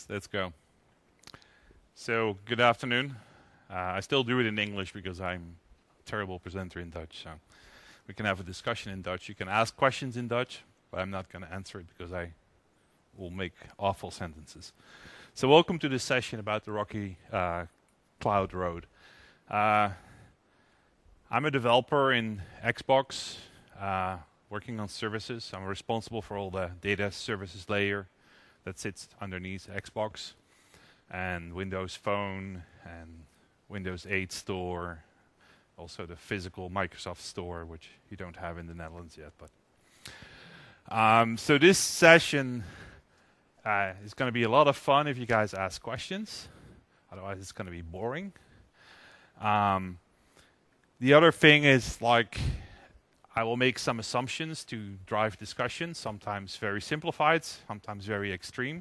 Let's go. So, good afternoon. I still do it in English because I'm a terrible presenter in Dutch. So, we can have a discussion in Dutch. You can ask questions in Dutch, but I'm not going to answer it because I will make awful sentences. So, welcome to this session about the Rocky Cloud Road. I'm a developer in Xbox, working on services. I'm responsible for all the data services layer that sits underneath Xbox and Windows Phone and Windows 8 Store, also the physical Microsoft Store, which you don't have in the Netherlands yet. But so this session is going to be a lot of fun if you guys ask questions. Otherwise, it's going to be boring. The other thing is, like, I will make some assumptions to drive discussion, sometimes very simplified, sometimes very extreme.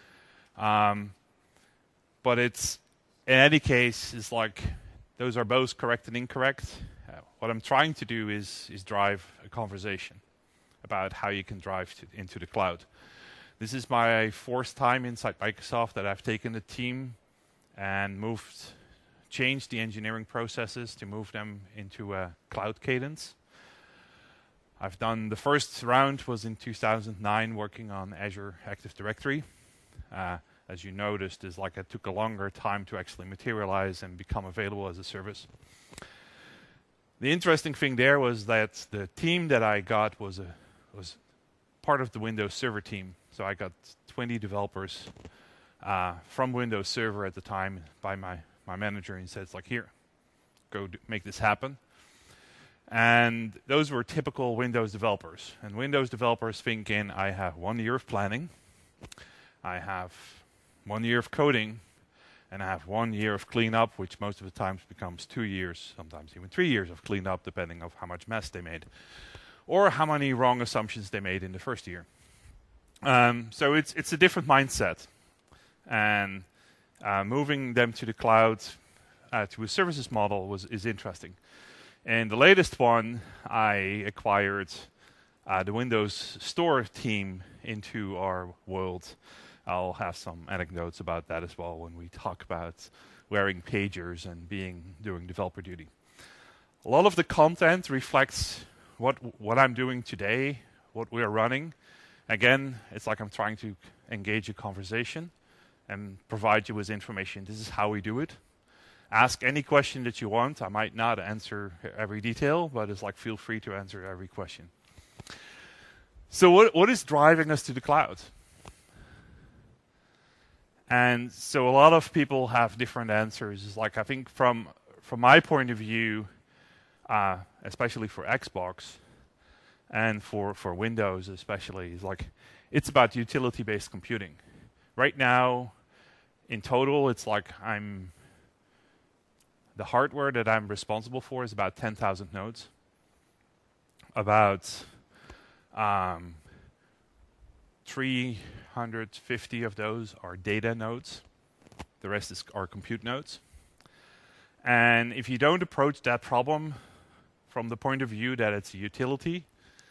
But it's, in any case, it's like those are both correct and incorrect. What I'm trying to do is drive a conversation about how you can drive into the cloud. This is my fourth time inside Microsoft that I've taken a team and changed the engineering processes to move them into a cloud cadence. I've done the first round was in 2009 working on Azure Active Directory. As you noticed, it took a longer time to actually materialize and become available as a service. The interesting thing there was that the team that I got was part of the Windows Server team. So I got 20 developers from Windows Server at the time by my manager, and he said, here, go make this happen. And those were typical Windows developers. And Windows developers thinking, I have 1 year of planning, I have 1 year of coding, and I have 1 year of cleanup, which most of the times becomes 2 years, sometimes even 3 years of cleanup, depending on how much mess they made, or how many wrong assumptions they made in the first year. So it's a different mindset. And moving them to the cloud, to a services model is interesting. And the latest one, I acquired the Windows Store team into our world. I'll have some anecdotes about that as well when we talk about wearing pagers and doing developer duty. A lot of the content reflects what I'm doing today, what we are running. Again, it's like I'm trying to engage a conversation and provide you with information. This is how we do it. Ask any question that you want. I might not answer every detail, but it's like feel free to answer every question. So what is driving us to the cloud? And so a lot of people have different answers. It's like, I think from my point of view, especially for Xbox and for Windows especially, it's about utility-based computing. Right now, in total, it's like the hardware that I'm responsible for is about 10,000 nodes. About 350 of those are data nodes. The rest are compute nodes. And if you don't approach that problem from the point of view that it's a utility,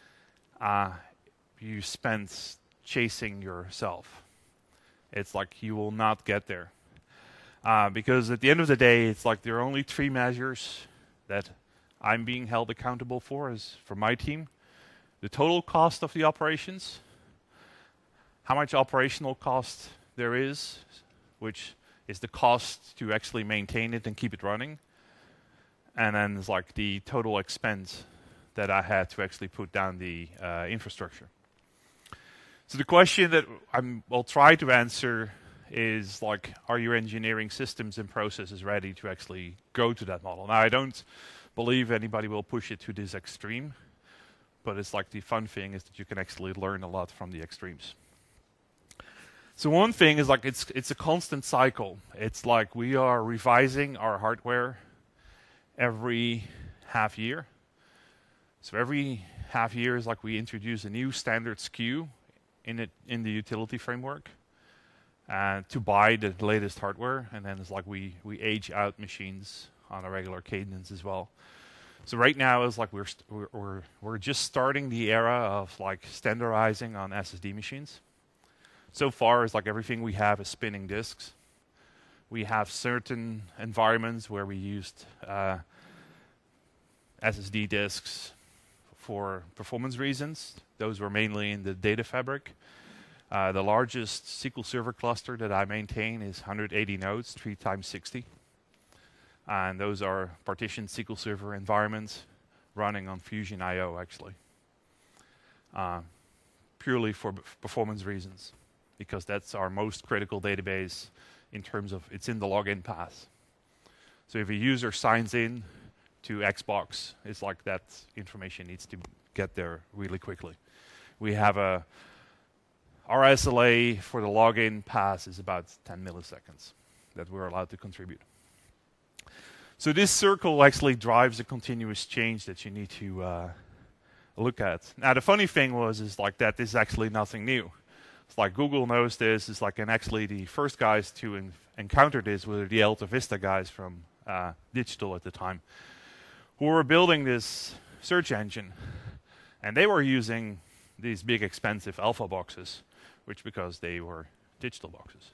you spend chasing yourself. It's like you will not get there. Because at the end of the day, it's like there are only three measures that I'm being held accountable for my team. The total cost of the operations, how much operational cost there is, which is the cost to actually maintain it and keep it running. And then it's like the total expense that I had to actually put down the infrastructure. So the question that I'll try to answer is like, are your engineering systems and processes ready to actually go to that model? Now, I don't believe anybody will push it to this extreme, but it's like the fun thing is that you can actually learn a lot from the extremes. So one thing is like it's a constant cycle. It's like we are revising our hardware every half year. So every half year is like we introduce a new standard SKU in the utility framework. To buy the latest hardware, and then it's like we age out machines on a regular cadence as well. So right now it's like we're just starting the era of like standardizing on SSD machines. So far, it's like everything we have is spinning disks. We have certain environments where we used SSD disks for performance reasons. Those were mainly in the data fabric. The largest SQL Server cluster that I maintain is 180 nodes, 3 times 60. And those are partitioned SQL Server environments running on Fusion IO, actually. Purely for performance reasons, because that's our most critical database in terms of it's in the login path. So if a user signs in to Xbox, it's like that information needs to get there really quickly. We have our SLA for the login pass is about 10 milliseconds that we're allowed to contribute. So this circle actually drives a continuous change that you need to look at. Now the funny thing is like that this is actually nothing new. It's like Google knows this. It's like, and actually the first guys to encounter this were the Alta Vista guys from Digital at the time, who were building this search engine, and they were using these big expensive alpha boxes, which because they were digital boxes.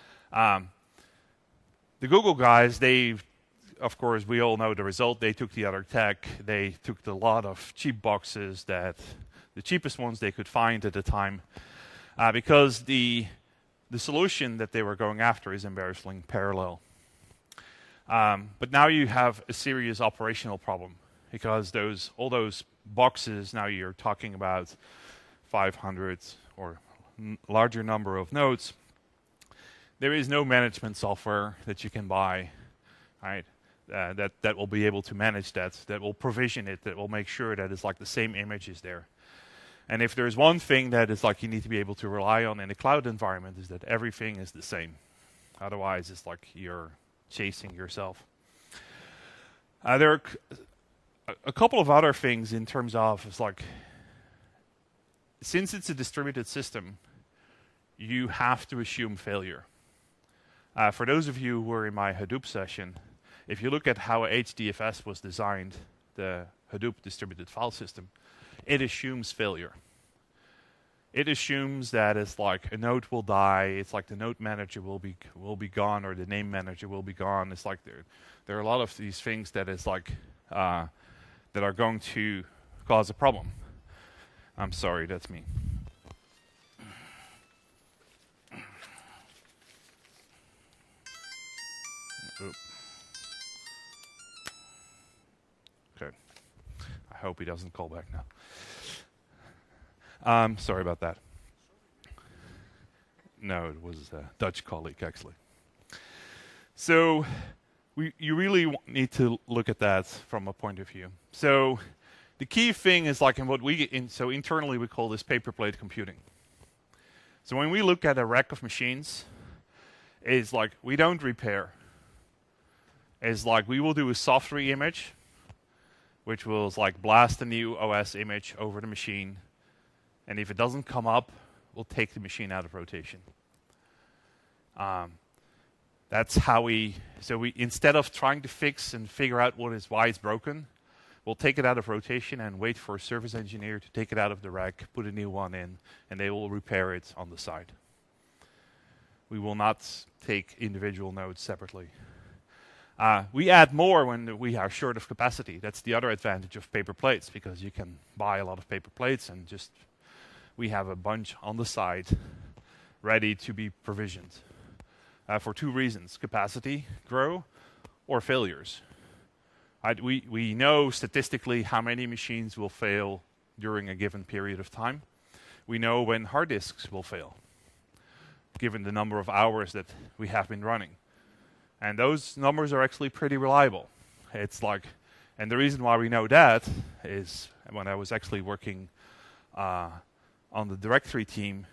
The Google guys, of course, we all know the result. They took the other tech. They took a lot of cheap boxes, the cheapest ones they could find at the time, because the solution that they were going after is embarrassingly parallel. But now you have a serious operational problem, because all those boxes, now you're talking about 500 or larger number of nodes. There is no management software that you can buy, right? That will be able to manage that will provision it, that will make sure that it's like the same image is there. And if there's one thing that is like you need to be able to rely on in a cloud environment, is that everything is the same. Otherwise, it's like you're chasing yourself. There are a couple of other things in terms of, it's like, since it's a distributed system, you have to assume failure. For those of you who were in my Hadoop session, if you look at how HDFS was designed, the Hadoop distributed file system, it assumes failure. It assumes that it's like a node will die. It's like the node manager will be gone, or the name manager will be gone. It's like there are a lot of these things that is like that are going to cause a problem. I'm sorry, that's me. Oop. Okay. I hope he doesn't call back now. Sorry about that. No, it was a Dutch colleague, actually. So you really need to look at that from a point of view. So the key thing is like in what so internally we call this paper plate computing. So when we look at a rack of machines, it's like we don't repair. It's like we will do a soft re-image, which will like blast a new OS image over the machine. And if it doesn't come up, we'll take the machine out of rotation. That's how we instead of trying to fix and figure out why it's broken, we'll take it out of rotation and wait for a service engineer to take it out of the rack, put a new one in, and they will repair it on the side. We will not take individual nodes separately. We add more when we are short of capacity. That's the other advantage of paper plates, because you can buy a lot of paper plates and we have a bunch on the side ready to be provisioned for two reasons: capacity, grow, or failures. We know statistically how many machines will fail during a given period of time. We know when hard disks will fail, given the number of hours that we have been running. And those numbers are actually pretty reliable. It's like, and the reason why we know that is when I was actually working on the directory team,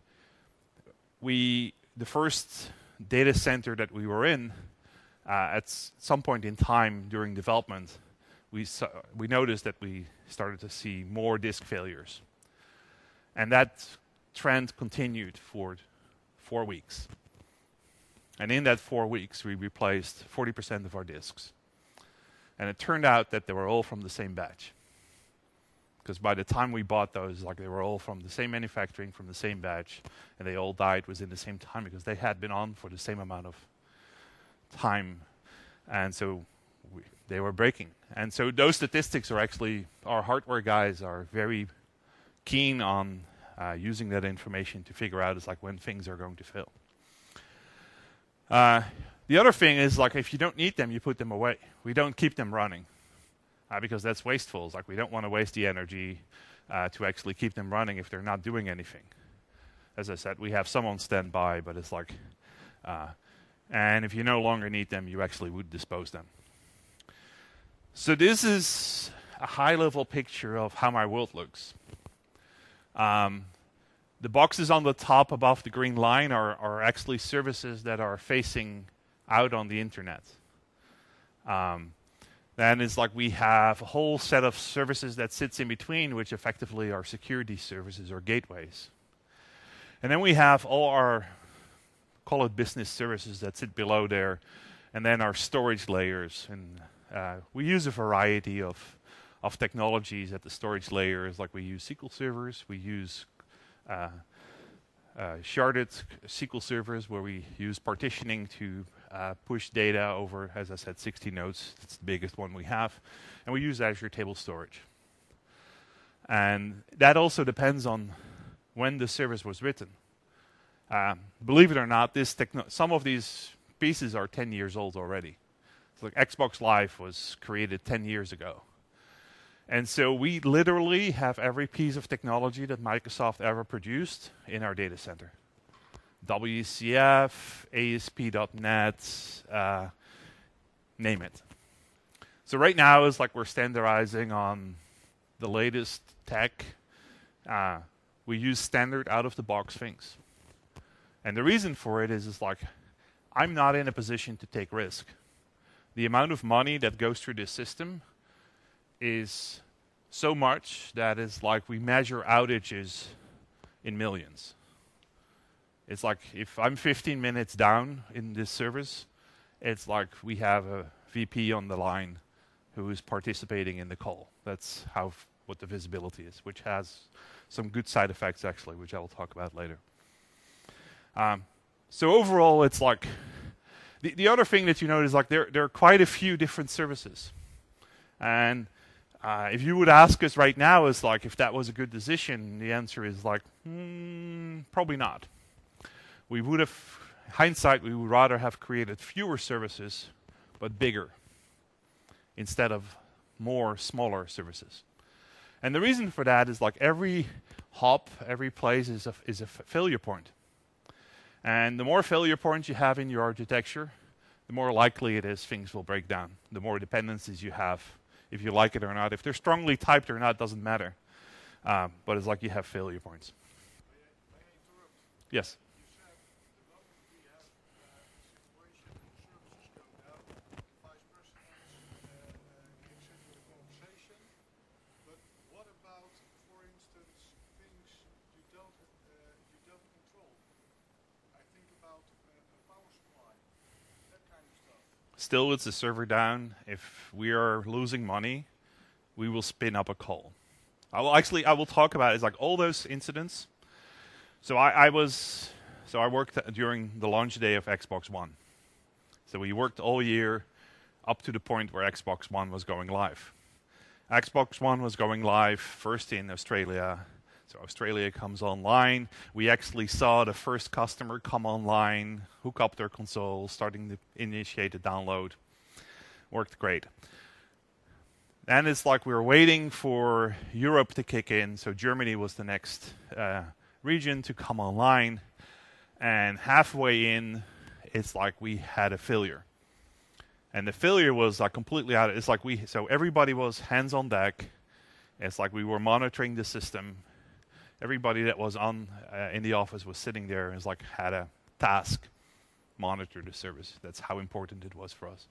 the first data center that we were in, at some point in time during development, we noticed that we started to see more disk failures. And that trend continued for 4 weeks. And in that 4 weeks, we replaced 40% of our disks. And it turned out that they were all from the same batch. Because by the time we bought those, like they were all from the same manufacturing, from the same batch, and they all died within the same time because they had been on for the same amount of time, and so they were breaking. And so those statistics are actually, our hardware guys are very keen on using that information to figure out is like when things are going to fail. The other thing is like if you don't need them, you put them away. We don't keep them running because that's wasteful. It's like we don't want to waste the energy to actually keep them running if they're not doing anything. As I said, we have some on standby, but it's like, and if you no longer need them, you actually would dispose them. So this is a high-level picture of how my world looks. The boxes on the top above the green line are actually services that are facing out on the internet. Then it's like we have a whole set of services that sits in between, which effectively are security services or gateways. And then we have all our, call it business services that sit below there, and then our storage layers. And we use a variety of technologies at the storage layers, like we use SQL servers, we use sharded SQL servers where we use partitioning to push data over, as I said, 60 nodes. That's the biggest one we have. And we use Azure Table Storage. And that also depends on when the service was written. Believe it or not, some of these pieces are 10 years old already. So like Xbox Live was created 10 years ago. And so we literally have every piece of technology that Microsoft ever produced in our data center. WCF, ASP.NET, name it. So right now it's like we're standardizing on the latest tech. We use standard out-of-the-box things. And the reason for it is like I'm not in a position to take risk. The amount of money that goes through this system is so much that it's like we measure outages in millions. It's like if I'm 15 minutes down in this service, it's like we have a VP on the line who is participating in the call. That's what the visibility is, which has some good side effects actually, which I will talk about later. So overall, it's like the other thing that you notice, like there are quite a few different services, and if you would ask us right now, is like if that was a good decision, the answer is like probably not. We would have, hindsight, we would rather have created fewer services, but bigger, instead of more smaller services. And the reason for that is like every hop, every place is a failure point. And the more failure points you have in your architecture, the more likely it is things will break down. The more dependencies you have, if you like it or not. If they're strongly typed or not, doesn't matter. But it's like you have failure points. May I interrupt? Yes. You said the moment we have a situation where services go down, the vice president kicks into the conversation. But what about, for instance, things you don't control? I think about a power supply, that kind of stuff. Still, it's a server down. If we are losing money, we will spin up a call. I will talk about it. It's like all those incidents. So I worked during the launch day of Xbox One. So we worked all year up to the point where Xbox One was going live. Xbox One was going live first in Australia. So Australia comes online. We actually saw the first customer come online, hook up their console, starting to initiate the download. Worked great. Then it's like we were waiting for Europe to kick in. So Germany was the next region to come online. And halfway in, it's like we had a failure. And the failure was like completely out. It's like so everybody was hands on deck. It's like we were monitoring the system. Everybody that was on in the office was sitting there and like had a task, monitor the service. That's how important it was for us.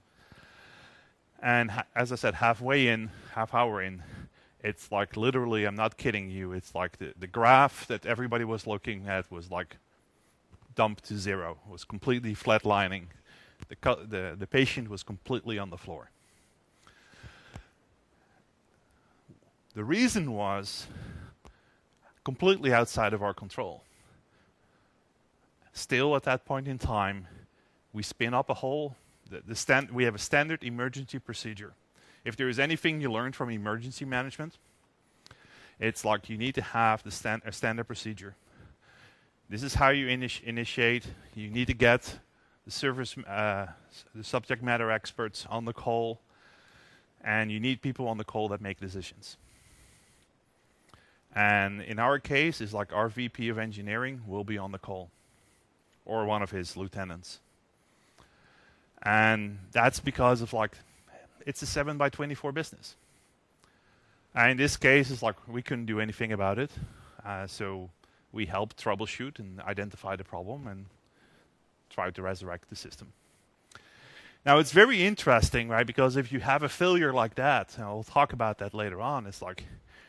And as I said, half hour in, it's like literally, I'm not kidding you, it's like the graph that everybody was looking at was like dumped to zero, was completely flatlining. The patient was completely on the floor. The reason was completely outside of our control. Still, at that point in time, we spin up a whole. We have a standard emergency procedure. If there is anything you learned from emergency management, it's like you need to have a standard procedure. This is how you initiate. You need to get the subject matter experts on the call, and you need people on the call that make decisions. And in our case, it's like our VP of engineering will be on the call, or one of his lieutenants. And that's because of it's a 7x24 business. And in this case, it's like we couldn't do anything about it. So we helped troubleshoot and identify the problem and try to resurrect the system. Now, it's very interesting, right? Because if you have a failure like that, and I'll talk about that later on, it's like,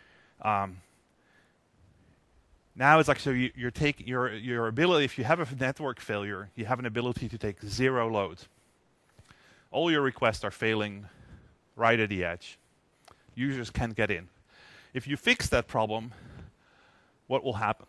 now it's like, so you're taking your ability, if you have a network failure, you have an ability to take zero load. All your requests are failing right at the edge. Users can't get in. If you fix that problem, what will happen?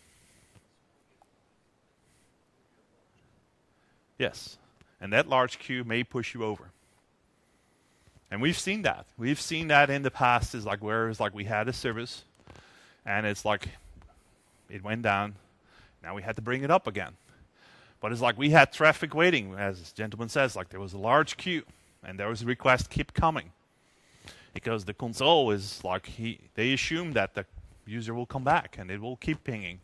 Yes. And that large queue may push you over. And we've seen that. We've seen that in the past, is like where it's like we had a service and it's like it went down. Now we had to bring it up again. But it's like we had traffic waiting, as this gentleman says, like there was a large queue and there was a request keep coming. Because the console is like, they assume that the user will come back and it will keep pinging.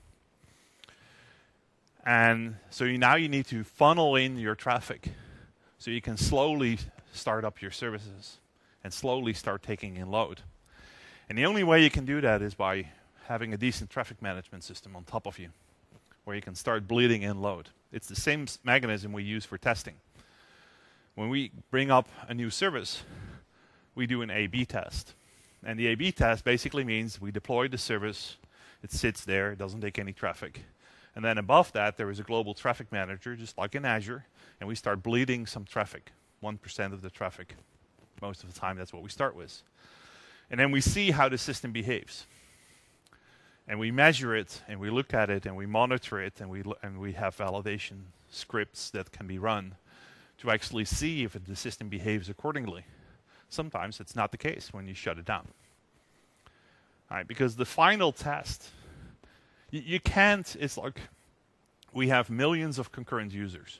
And so now you need to funnel in your traffic so you can slowly start up your services and slowly start taking in load. And the only way you can do that is by having a decent traffic management system on top of you, where you can start bleeding in load. It's the same mechanism we use for testing. When we bring up a new service, we do an A/B test. And the A/B test basically means we deploy the service, it sits there, it doesn't take any traffic. And then above that, there is a global traffic manager, just like in Azure, and we start bleeding some traffic, 1% of the traffic. Most of the time, that's what we start with. And then we see how the system behaves. And we measure it, and we look at it, and we monitor it, and we have validation scripts that can be run to actually see if the system behaves accordingly. Sometimes it's not the case when you shut it down. All right, because the final test, you can't, it's like we have millions of concurrent users.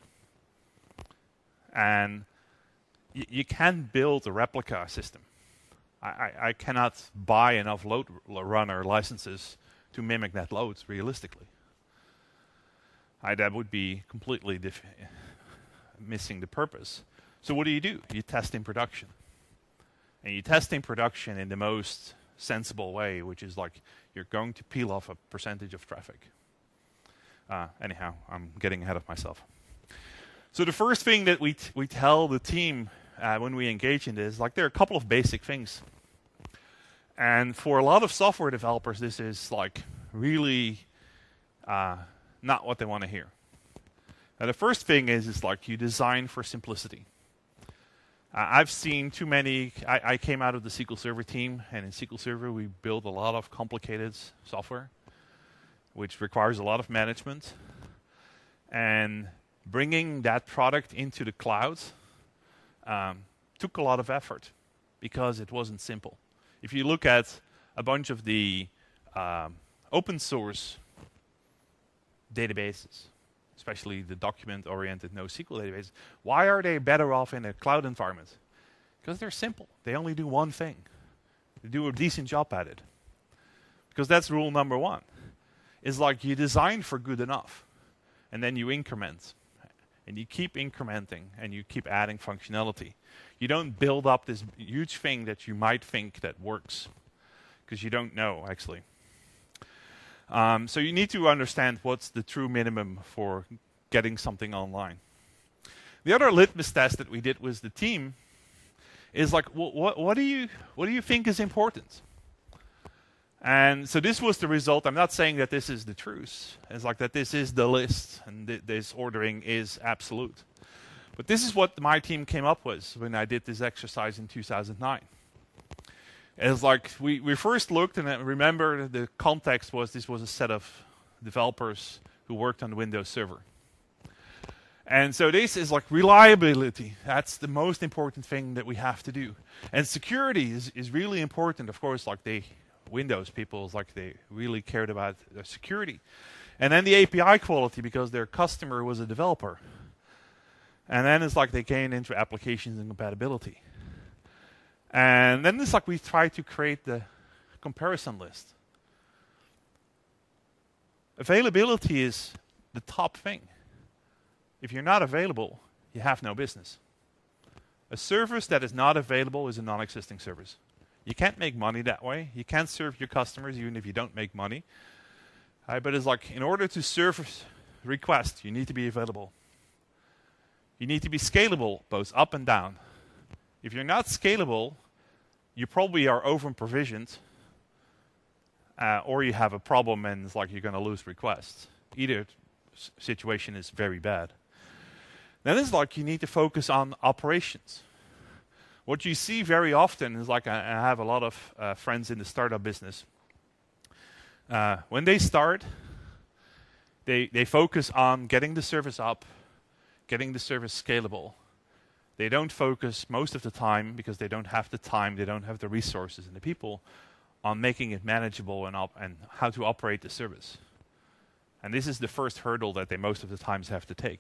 And you can't build a replica system. I cannot buy enough load runner licenses to mimic that load realistically. That would be completely missing the purpose. So what do? You test in production. And you test in production in the most sensible way, which is like you're going to peel off a percentage of traffic. Anyhow, I'm getting ahead of myself. So the first thing that we tell the team when we engage in this, like there are a couple of basic things. And for a lot of software developers, this is like really not what they want to hear. Now the first thing is like you design for simplicity. I've seen too many. I came out of the SQL Server team, and in SQL Server we build a lot of complicated software, which requires a lot of management. And bringing that product into the cloud took a lot of effort because it wasn't simple. If you look at a bunch of the open source databases, especially the document-oriented NoSQL databases, why are they better off in a cloud environment? Because they're simple. They only do one thing. They do a decent job at it. Because that's rule number one. It's like you design for good enough, and then you increment. And you keep incrementing, and you keep adding functionality. You don't build up this huge thing that you might think that works, because you don't know, actually. So you need to understand what's the true minimum for getting something online. The other litmus test that we did with the team is like, what do you think is important? And so this was the result. I'm not saying that this is the truth. It's like that this is the list, and this ordering is absolute. But this is what my team came up with when I did this exercise in 2009. It's like we first looked, and I remember the context was this was a set of developers who worked on the Windows Server. And so this is like reliability. That's the most important thing that we have to do. And security is really important. Of course, like Windows people, like they really cared about their security. And then the API quality, because their customer was a developer. And then it's like they came into applications and compatibility. And then it's like we try to create the comparison list. Availability is the top thing. If you're not available, you have no business. A service that is not available is a non-existing service. You can't make money that way. You can't serve your customers even if you don't make money. But it's like in order to serve requests, you need to be available. You need to be scalable, both up and down. If you're not scalable, you probably are over-provisioned, or you have a problem and it's like you're going to lose requests. Either situation is very bad. Then it's like you need to focus on operations. What you see very often is like I have a lot of friends in the startup business. When they start, they focus on getting the service up, getting the service scalable. They don't focus most of the time, because they don't have the time, they don't have the resources and the people, on making it manageable and how to operate the service. And this is the first hurdle that they most of the times have to take.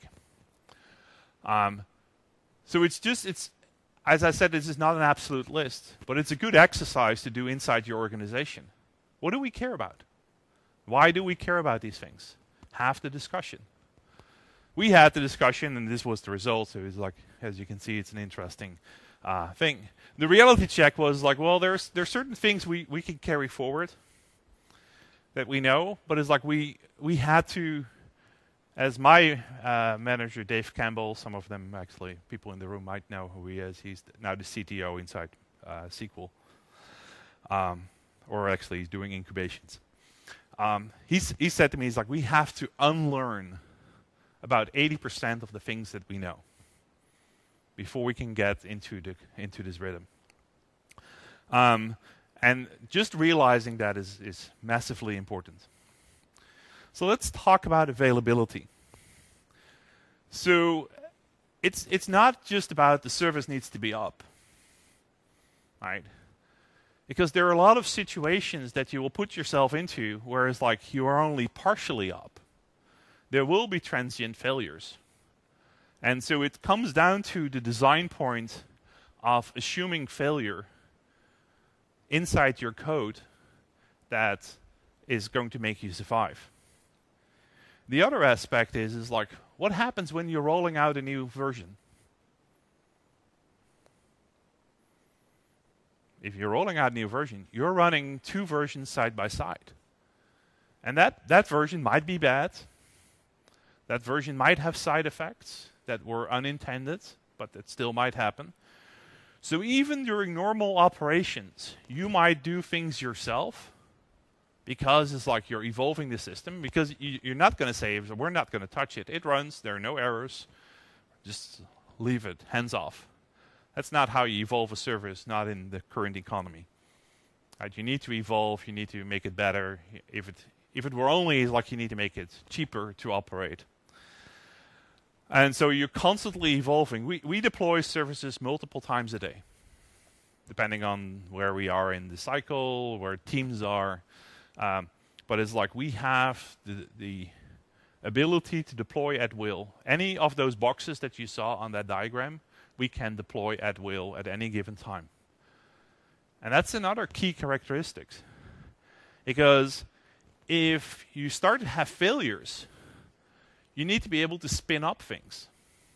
So it's as I said, this is not an absolute list, but it's a good exercise to do inside your organization. What do we care about? Why do we care about these things? Have the discussion. We had the discussion, and this was the result. So it's like, as you can see, it's an interesting thing. The reality check was like, well, there's certain things we can carry forward that we know, but it's like we had to, as my manager, Dave Campbell, some of them actually, people in the room might know who he is. He's now the CTO inside SQL. Or actually, he's doing incubations. He said to me, he's like, we have to unlearn about 80% of the things that we know before we can get into this rhythm. And just realizing that is massively important. So let's talk about availability. So it's not just about the service needs to be up, right? Because there are a lot of situations that you will put yourself into where it's like you are only partially up. There will be transient failures. And so it comes down to the design point of assuming failure inside your code that is going to make you survive. The other aspect is like, what happens when you're rolling out a new version? If you're rolling out a new version, you're running two versions side by side. And that version might be bad. That version might have side effects that were unintended, but that still might happen. So even during normal operations, you might do things yourself because it's like you're evolving the system, because you're not going to say, we're not going to touch it. It runs, there are no errors. Just leave it, hands off. That's not how you evolve a service, not in the current economy. Right? You need to evolve, you need to make it better. If it were only like you need to make it cheaper to operate. And so you're constantly evolving. We deploy services multiple times a day, depending on where we are in the cycle, where teams are. But it's like we have the ability to deploy at will. Any of those boxes that you saw on that diagram, we can deploy at will at any given time. And that's another key characteristic. Because if you start to have failures, you need to be able to spin up things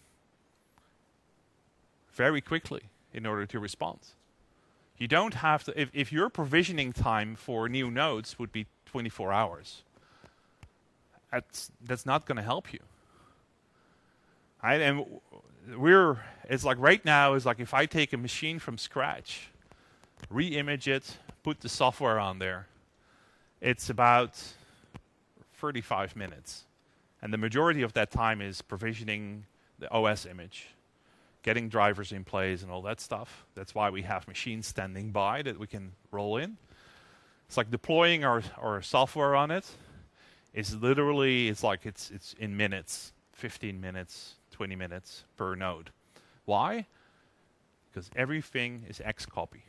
very quickly in order to respond. You don't have to, if your provisioning time for new nodes would be 24 hours, that's not going to help you. Right? And it's like right now, it's like if I take a machine from scratch, re-image it, put the software on there, it's about 35 minutes. And the majority of that time is provisioning the OS image. getting drivers in place and all that stuff. That's why we have machines standing by that we can roll in. It's like deploying our software on it is literally, it's in minutes, 15 minutes, 20 minutes per node. Why? Because everything is Xcopy.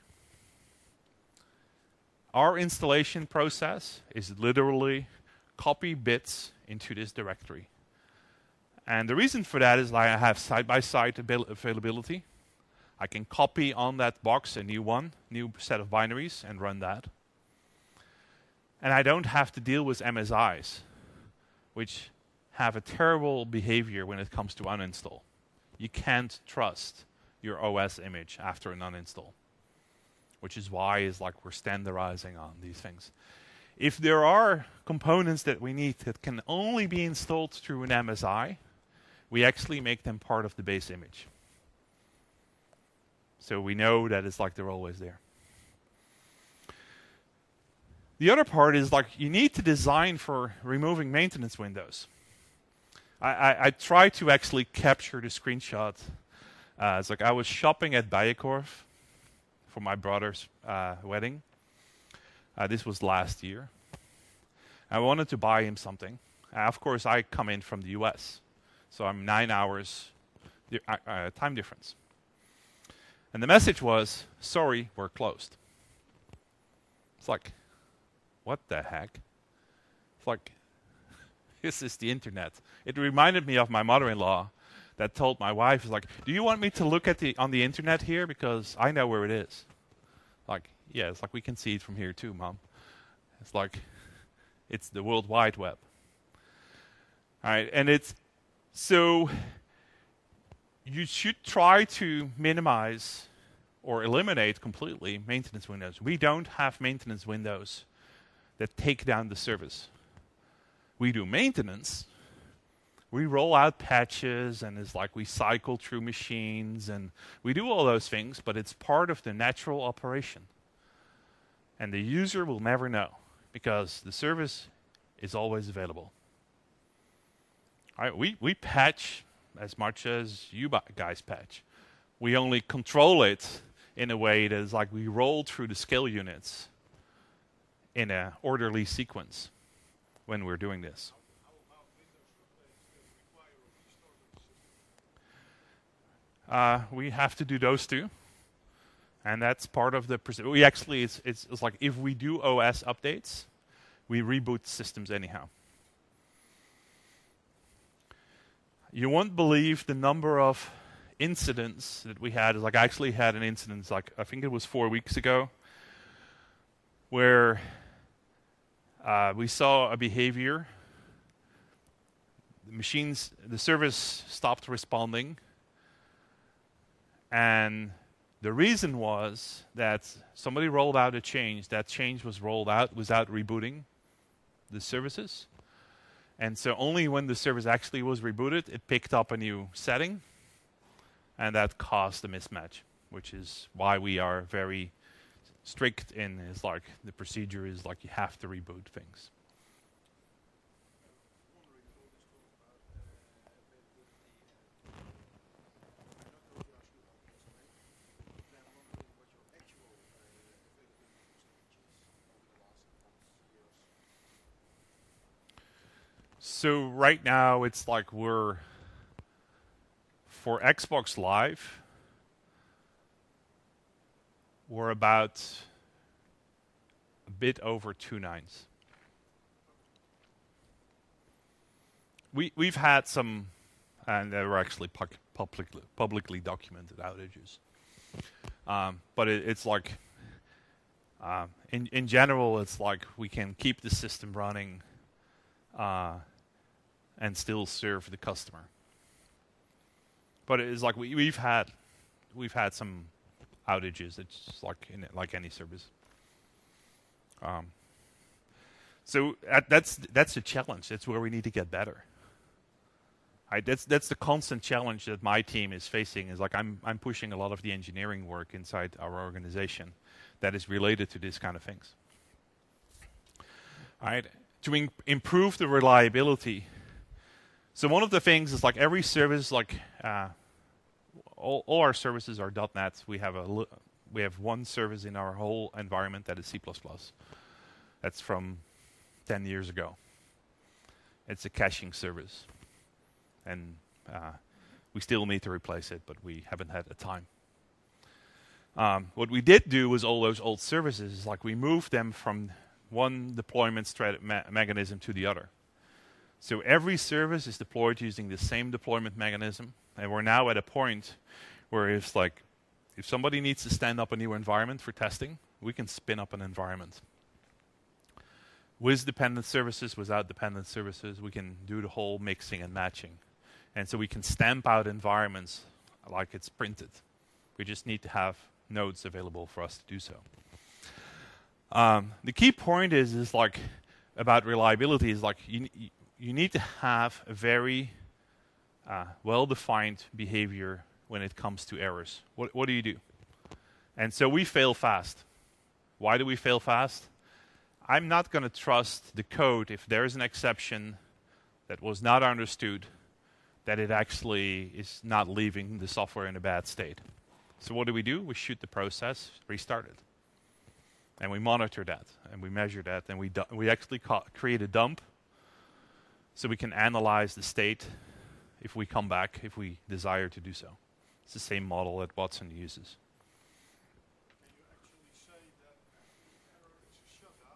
Our installation process is literally copy bits into this directory. And the reason for that is I have side-by-side availability. I can copy on that box a new set of binaries, and run that. And I don't have to deal with MSIs, which have a terrible behavior when it comes to uninstall. You can't trust your OS image after an uninstall, which is why we're standardizing on these things. If there are components that we need that can only be installed through an MSI, we actually make them part of the base image. So we know that they're always there. The other part is you need to design for removing maintenance windows. I try to actually capture the screenshot. It's I was shopping at Bijenkorf for my brother's wedding. This was last year. I wanted to buy him something. Of course, I come in from the US, so I'm 9 hours time difference. And the message was, sorry, we're closed. It's what the heck? It's this is the internet. It reminded me of my mother-in-law that told my wife, do you want me to look on the internet here? Because I know where it is. Yeah, it's we can see it from here too, Mom. It's it's the World Wide Web. All right, and so you should try to minimize or eliminate completely maintenance windows. We don't have maintenance windows that take down the service. We do maintenance. We roll out patches, and we cycle through machines, and we do all those things, but it's part of the natural operation. And the user will never know, because the service is always available. All right, we patch as much as you guys patch. We only control it in a way that is we roll through the scale units in an orderly sequence when we're doing this. How about Windows updates that require a restart of the system? We have to do those too. And that's part of the... We actually, it's if we do OS updates, we reboot systems anyhow. You won't believe the number of incidents that we had. I actually had an incident, I think it was 4 weeks ago, where we saw a behavior. The service stopped responding, and the reason was that somebody rolled out a change. That change was rolled out without rebooting the services. And so only when the service actually was rebooted, it picked up a new setting, and that caused a mismatch, which is why we are very strict in the procedure is you have to reboot things. So right now it's we're for Xbox Live, we're about a bit over 2 nines. We've had some, and they were actually publicly documented outages. But it's in general, it's we can keep the system running and still serve the customer. But it is we've had some outages. It's like any service. So that's the challenge. That's where we need to get better. Right? That's the constant challenge that my team is facing. Is I'm pushing a lot of the engineering work inside our organization that is related to these kind of things. All right, to improve the reliability. So one of the things is every service all our services are .NET. We have one service in our whole environment that is C++. That's from 10 years ago. It's a caching service, and we still need to replace it, but we haven't had the time. What we did do was all those old services, like we moved them from one deployment mechanism to the other. So every service is deployed using the same deployment mechanism, and we're now at a point where it's like, if somebody needs to stand up a new environment for testing, we can spin up an environment. With dependent services, without dependent services, we can do the whole mixing and matching. And so we can stamp out environments like it's printed. We just need to have nodes available for us to do so. The key point is like about reliability is like you need to have a very well-defined behavior when it comes to errors. What do you do? And so we fail fast. Why do we fail fast? I'm not going to trust the code if there is an exception that was not understood, that it actually is not leaving the software in a bad state. So what do? We shoot the process, restart it. And we monitor that, and we measure that, and we actually create a dump so we can analyze the state if we come back, if we desire to do so. It's the same model that Watson uses. Can you actually say that every error is a shutdown?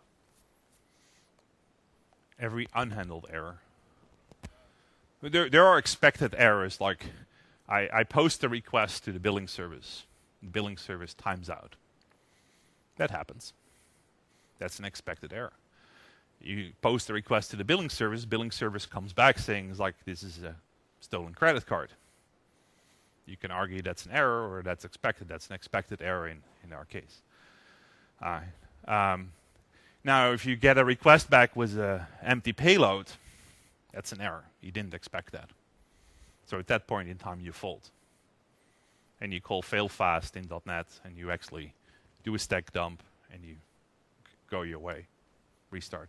Every unhandled error. There are expected errors, like I post a request to the billing service. The billing service times out. That happens. That's an expected error. You post a request to the billing service comes back saying, like, this is a stolen credit card. You can argue that's an error or that's expected. That's an expected error in our case. Now, if you get a request back with an empty payload, that's an error. You didn't expect that. So at that point in time, you fault. And you call failfast in .NET, and you actually do a stack dump, and you go your way, restart.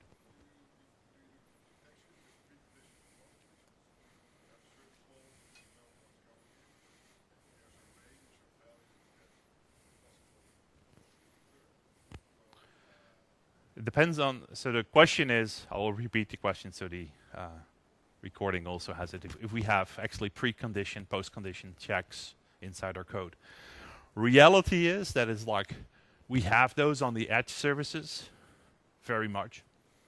It depends on, so the question is, I will repeat the question so the recording also has it. If we have actually precondition, post-condition checks inside our code. Reality is that is like, we have those on the edge services very much.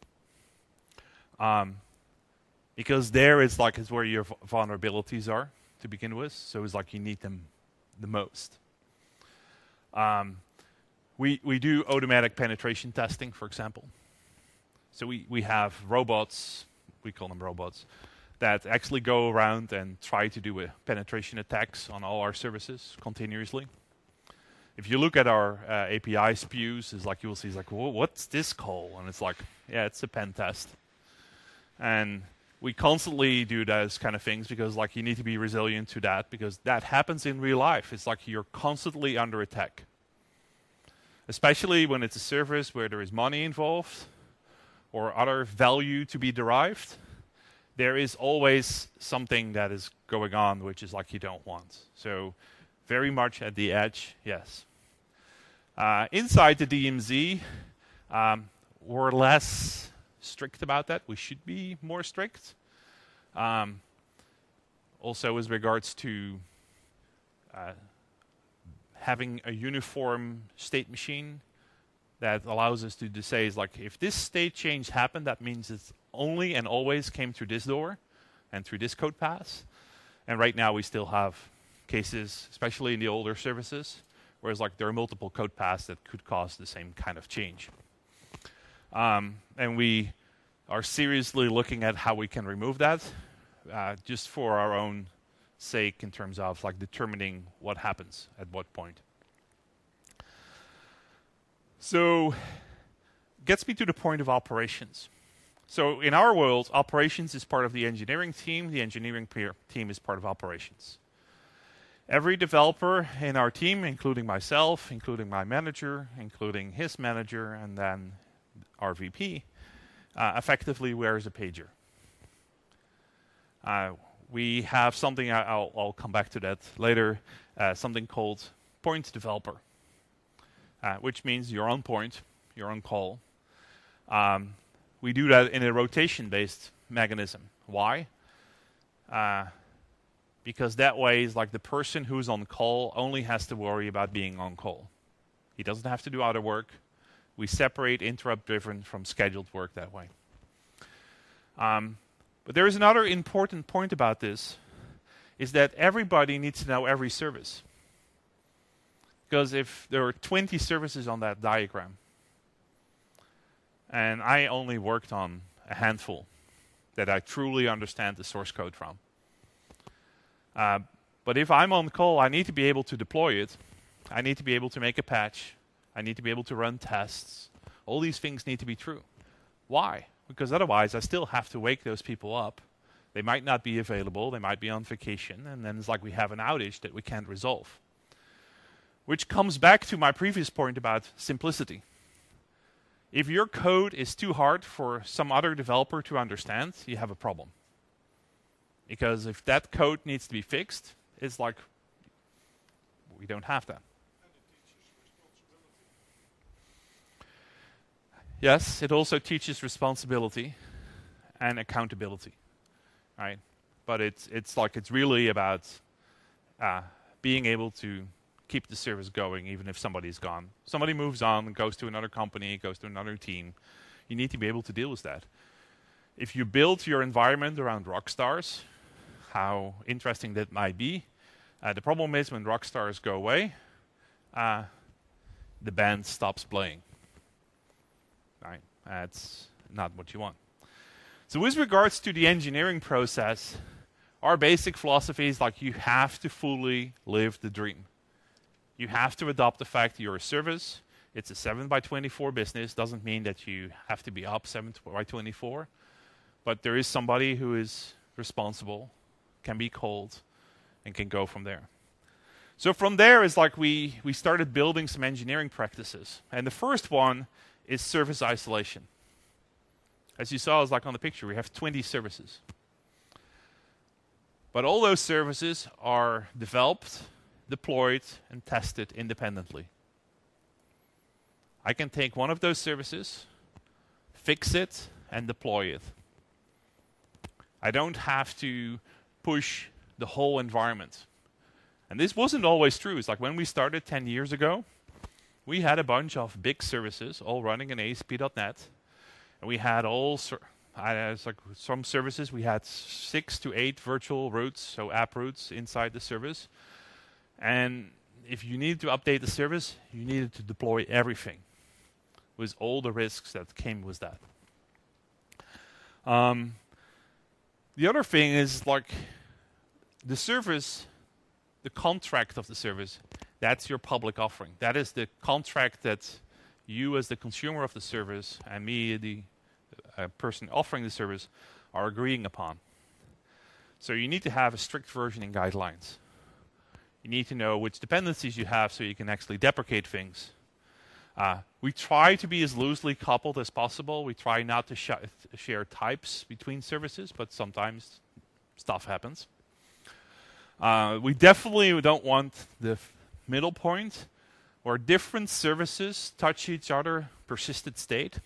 Because there is like, is where your vulnerabilities are to begin with. So it's like you need them the most. We do automatic penetration testing, for example. So we have robots, we call them robots, that actually go around and try to do penetration attacks on all our services continuously. If you look at our API spews, it's like you will see, it's like, what's this call? And it's like, yeah, it's a pen test. And we constantly do those kind of things because like you need to be resilient to that because that happens in real life. It's like you're constantly under attack. Especially when it's a service where there is money involved or other value to be derived, there is always something that is going on which is like you don't want. So very much at the edge, yes. Inside the DMZ, we're less strict about that. We should be more strict. Also with regards to having a uniform state machine that allows us to say is like, if this state change happened, that means it's only and always came through this door and through this code path. And right now we still have cases, especially in the older services, whereas like there are multiple code paths that could cause the same kind of change. And we are seriously looking at how we can remove that, just for our own sake in terms of like determining what happens at what point. So gets me to the point of operations. So in our world, operations is part of the engineering team. The engineering team is part of operations. Every developer in our team, including myself, including my manager, including his manager, and then our VP, effectively wears a pager. we have something, I'll come back to that later, something called point developer, which means you're on point, you're on call. We do that in a rotation-based mechanism. Why? Because that way is like the person who's on call only has to worry about being on call. He doesn't have to do other work. We separate interrupt-driven from scheduled work that way. But there is another important point about this, is that everybody needs to know every service. Because if there are 20 services on that diagram, and I only worked on a handful that I truly understand the source code from. But if I'm on call, I need to be able to deploy it. I need to be able to make a patch. I need to be able to run tests. All these things need to be true. Why? Because otherwise I still have to wake those people up. They might not be available. They might be on vacation. And then it's like we have an outage that we can't resolve. Which comes back to my previous point about simplicity. If your code is too hard for some other developer to understand, you have a problem. Because if that code needs to be fixed, it's like we don't have that. And it teaches responsibility. Yes, it also teaches responsibility and accountability, right? But it's really about being able to keep the service going even if somebody's gone. Somebody moves on, goes to another company, goes to another team. You need to be able to deal with that. If you build your environment around rock stars, how interesting that might be, the problem is when rock stars go away, the band stops playing. Right? That's not what you want. So with regards to the engineering process, our basic philosophy is like you have to fully live the dream. You have to adopt the fact that you're a service. It's a 7x24 business. Doesn't mean that you have to be up 7x24. But there is somebody who is responsible, can be called, and can go from there. So from there is like we started building some engineering practices. And the first one is service isolation. As you saw, it's like on the picture, we have 20 services. But all those services are developed, deployed, and tested independently. I can take one of those services, fix it, and deploy it. I don't have to push the whole environment. And this wasn't always true. It's like when we started 10 years ago, we had a bunch of big services all running in ASP.NET. And we had some services, we had 6 to 8 virtual routes, so app routes inside the service. And if you needed to update the service, you needed to deploy everything with all the risks that came with that. The other thing is like the service, the contract of the service, that's your public offering. That is the contract that you as the consumer of the service and me, the person offering the service, are agreeing upon. So you need to have a strict versioning guidelines. You need to know which dependencies you have so you can actually deprecate things. We try to be as loosely coupled as possible. We try not to share types between services, but sometimes stuff happens. We definitely don't want the middle point where different services touch each other persistent state.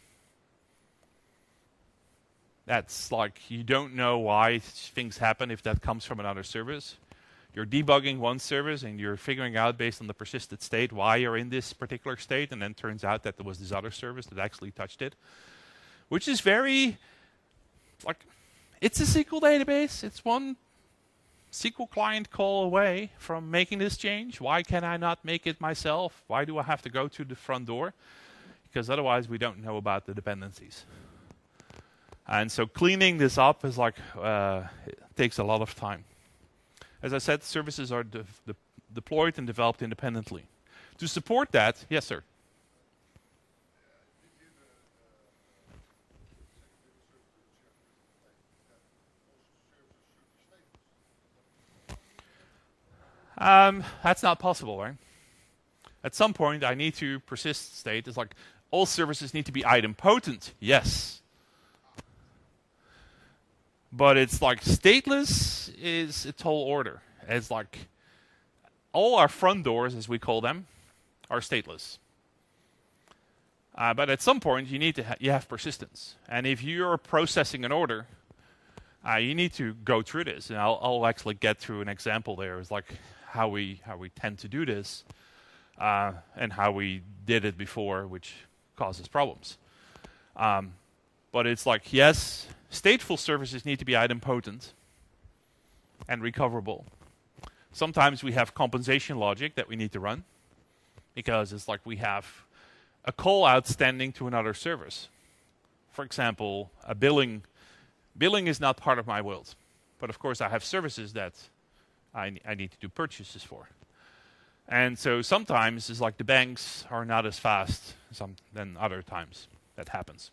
That's like you don't know why things happen if that comes from another service. You're debugging one service and you're figuring out based on the persisted state why you're in this particular state, and then turns out that there was this other service that actually touched it. Which is very, like, it's a SQL database. It's one SQL client call away from making this change. Why can I not make it myself? Why do I have to go to the front door? Because otherwise we don't know about the dependencies. And so cleaning this up is like, it takes a lot of time. As I said, services are deployed and developed independently. To support that, yes, sir. That's not possible, right? At some point, I need to persist state. It's like all services need to be idempotent. Yes. But it's like stateless is a tall order. It's like all our front doors, as we call them, are stateless. But at some point, you need to you have persistence. And if you're processing an order, you need to go through this. And I'll actually get through an example there. It's like how we tend to do this, and how we did it before, which causes problems. But it's like, yes, stateful services need to be idempotent and recoverable. Sometimes we have compensation logic that we need to run, because it's like we have a call outstanding to another service. For example, a billing. Billing is not part of my world, but of course I have services that I need to do purchases for. And so sometimes it's like the banks are not as fast than other times that happens.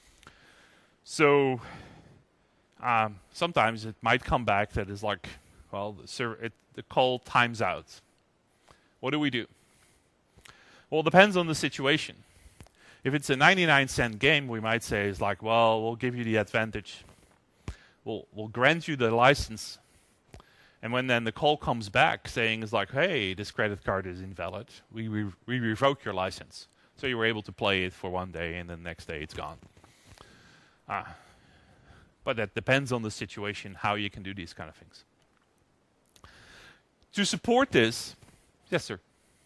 So sometimes it might come back that is like, well, the call times out. What do we do? Well, it depends on the situation. If it's a 99-cent game, we might say is like, well, we'll give you the advantage. We'll grant you the license, and when then the call comes back saying is like, hey, this credit card is invalid, we revoke your license. So you were able to play it for one day, and then the next day it's gone. But that depends on the situation, how you can do these kind of things. To support this, yes, sir.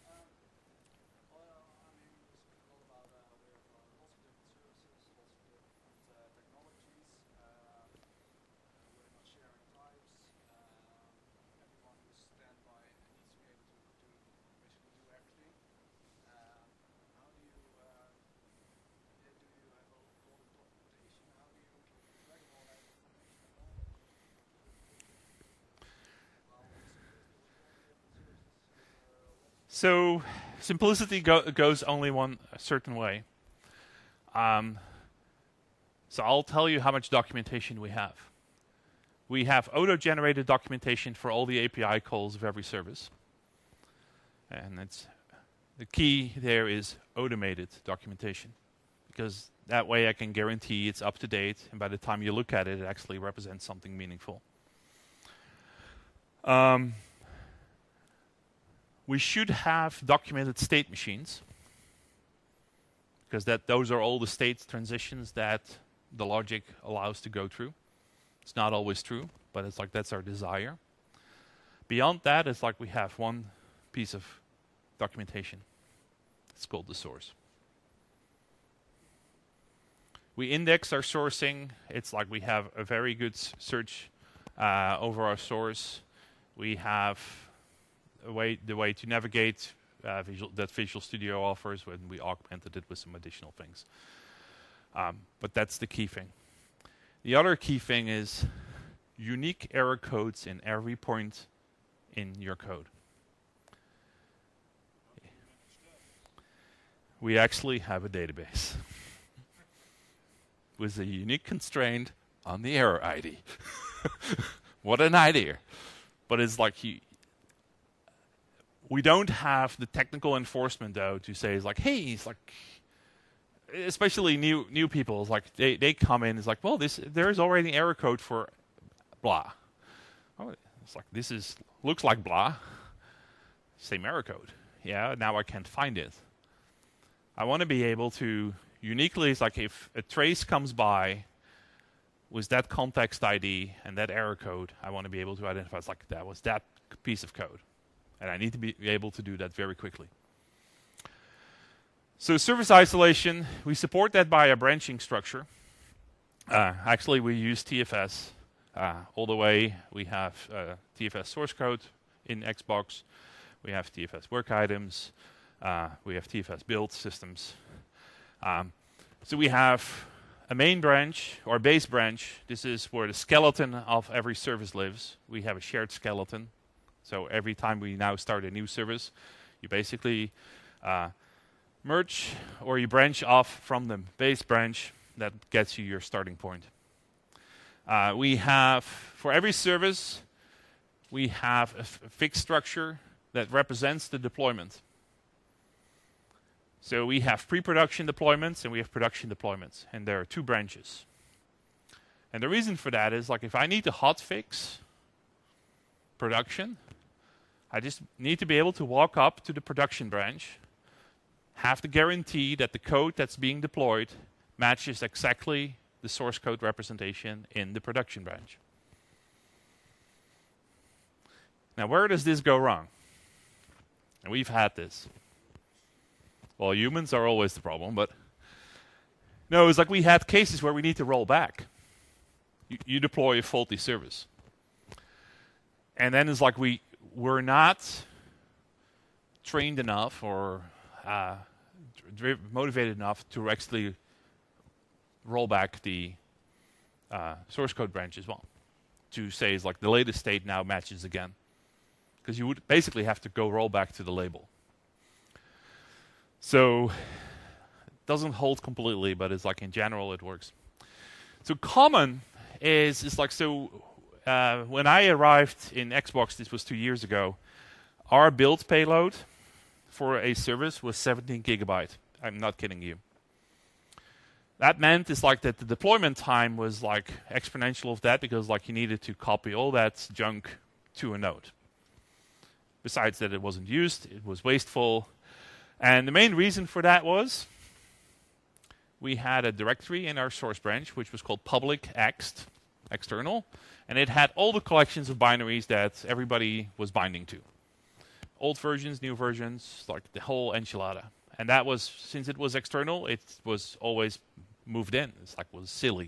So simplicity goes only one certain way. So I'll tell you how much documentation we have. We have auto-generated documentation for all the API calls of every service. And the key there is automated documentation, because that way I can guarantee it's up to date, and by the time you look at it, it actually represents something meaningful. We should have documented state machines, because those are all the state transitions that the logic allows to go through. It's not always true, but it's like that's our desire. Beyond that, it's like we have one piece of documentation. It's called the source. We index our sourcing. It's like we have a very good search over our source. We have the way to navigate that Visual Studio offers when we augmented it with some additional things. But that's the key thing. The other key thing is unique error codes in every point in your code. We actually have a database with a unique constraint on the error ID. What an idea. But it's like we don't have the technical enforcement, though, to say, it's like, hey, it's like, especially new people, it's like they come in, it's like, well, there is already error code for blah. Oh, it's like, looks like blah. Same error code. Yeah, now I can't find it. I want to be able to uniquely, it's like if a trace comes by with that context ID and that error code, I want to be able to identify, it's like, that was that piece of code. And I need to be able to do that very quickly. So service isolation, we support that by a branching structure. Actually, we use TFS all the way. We have TFS source code in Xbox. We have TFS work items. We have TFS build systems. So we have a main branch or base branch. This is where the skeleton of every service lives. We have a shared skeleton. So every time we now start a new service, you basically merge or you branch off from the base branch that gets you your starting point. We have, for every service, we have a fixed structure that represents the deployment. So we have pre-production deployments and we have production deployments, and there are two branches. And the reason for that is like if I need to hotfix production, I just need to be able to walk up to the production branch, have the guarantee that the code that's being deployed matches exactly the source code representation in the production branch. Now, where does this go wrong? And we've had this. Well, humans are always the problem, but no, it's like we had cases where we need to roll back. You deploy a faulty service. And then it's like we're not trained enough or motivated enough to actually roll back the source code branch as well. To say it's like the latest state now matches again. Because you would basically have to go roll back to the label. So it doesn't hold completely, but it's like in general it works. So common is like, so when I arrived in Xbox, this was 2 years ago, our build payload for a service was 17 gigabyte. I'm not kidding you. That meant it's like that the deployment time was like exponential of that because like you needed to copy all that junk to a node. Besides that it wasn't used, it was wasteful. And the main reason for that was we had a directory in our source branch which was called public ext, external, and it had all the collections of binaries that everybody was binding to. Old versions, new versions, like the whole enchilada. And that was, since it was external, it was always moved in. It's like, was silly.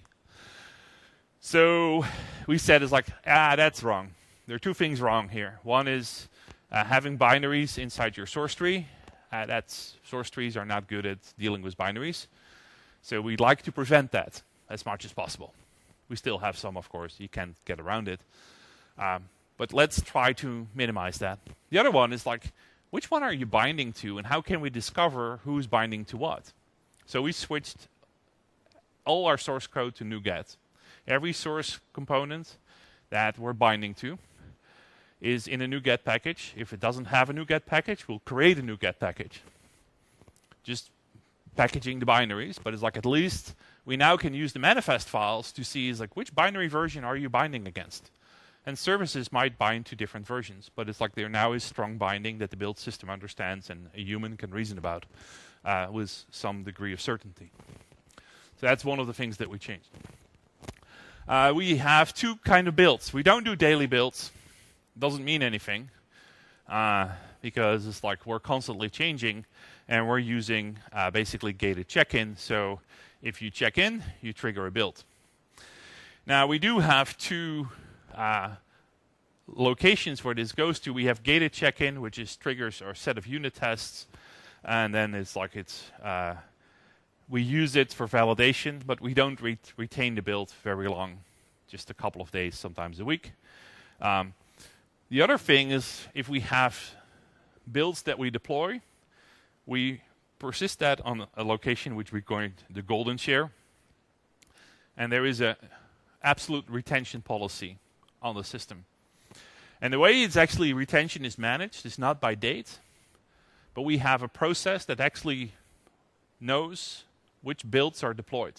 So we said, it's like, that's wrong. There are two things wrong here. One is having binaries inside your source tree. Source trees are not good at dealing with binaries. So we'd like to prevent that as much as possible. We still have some, of course. You can't get around it. But let's try to minimize that. The other one is like, which one are you binding to, and how can we discover who's binding to what? So we switched all our source code to NuGet. Every source component that we're binding to is in a NuGet package. If it doesn't have a NuGet package, we'll create a NuGet package. Just packaging the binaries, but it's like at least we now can use the manifest files to see is like which binary version are you binding against. And services might bind to different versions, but it's like there now is strong binding that the build system understands and a human can reason about with some degree of certainty. So that's one of the things that we changed. We have two kind of builds. We don't do daily builds. Doesn't mean anything because it's like we're constantly changing and we're using basically gated check-in. So if you check in, you trigger a build. Now we do have two locations where this goes to. We have gated check-in, which is triggers our set of unit tests, and then it's like we use it for validation, but we don't retain the build very long, just a couple of days, sometimes a week. The other thing is if we have builds that we deploy, we persist that on a location which we're going the golden share, and there is a absolute retention policy on the system. And the way it's actually retention is managed is not by date, but we have a process that actually knows which builds are deployed.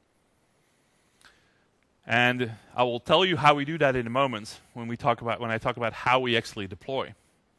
And I will tell you how we do that in a moment when I talk about how we actually deploy.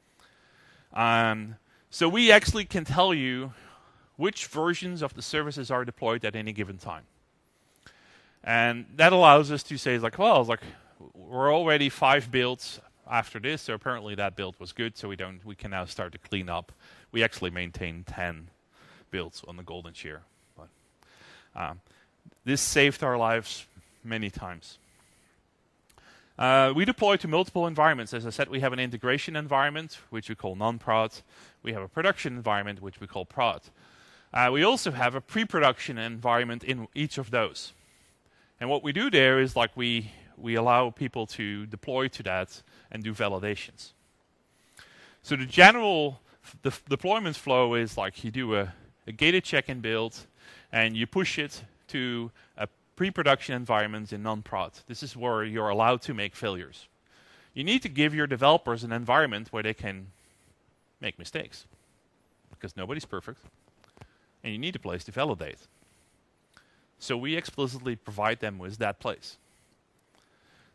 So we actually can tell you which versions of the services are deployed at any given time. And that allows us to say, like, well, like we're already 5 builds after this, so apparently that build was good, so we can now start to clean up. We actually maintain 10 builds on the golden share. But this saved our lives many times. We deploy to multiple environments. As I said, we have an integration environment, which we call non-prod. We have a production environment, which we call prod. We also have a pre-production environment in each of those. And what we do there is like we allow people to deploy to that and do validations. So the general deployment flow is like you do a gated check-in build and you push it to a pre-production environment in non-prod. This is where you're allowed to make failures. You need to give your developers an environment where they can make mistakes because nobody's perfect and you need a place to validate. So we explicitly provide them with that place.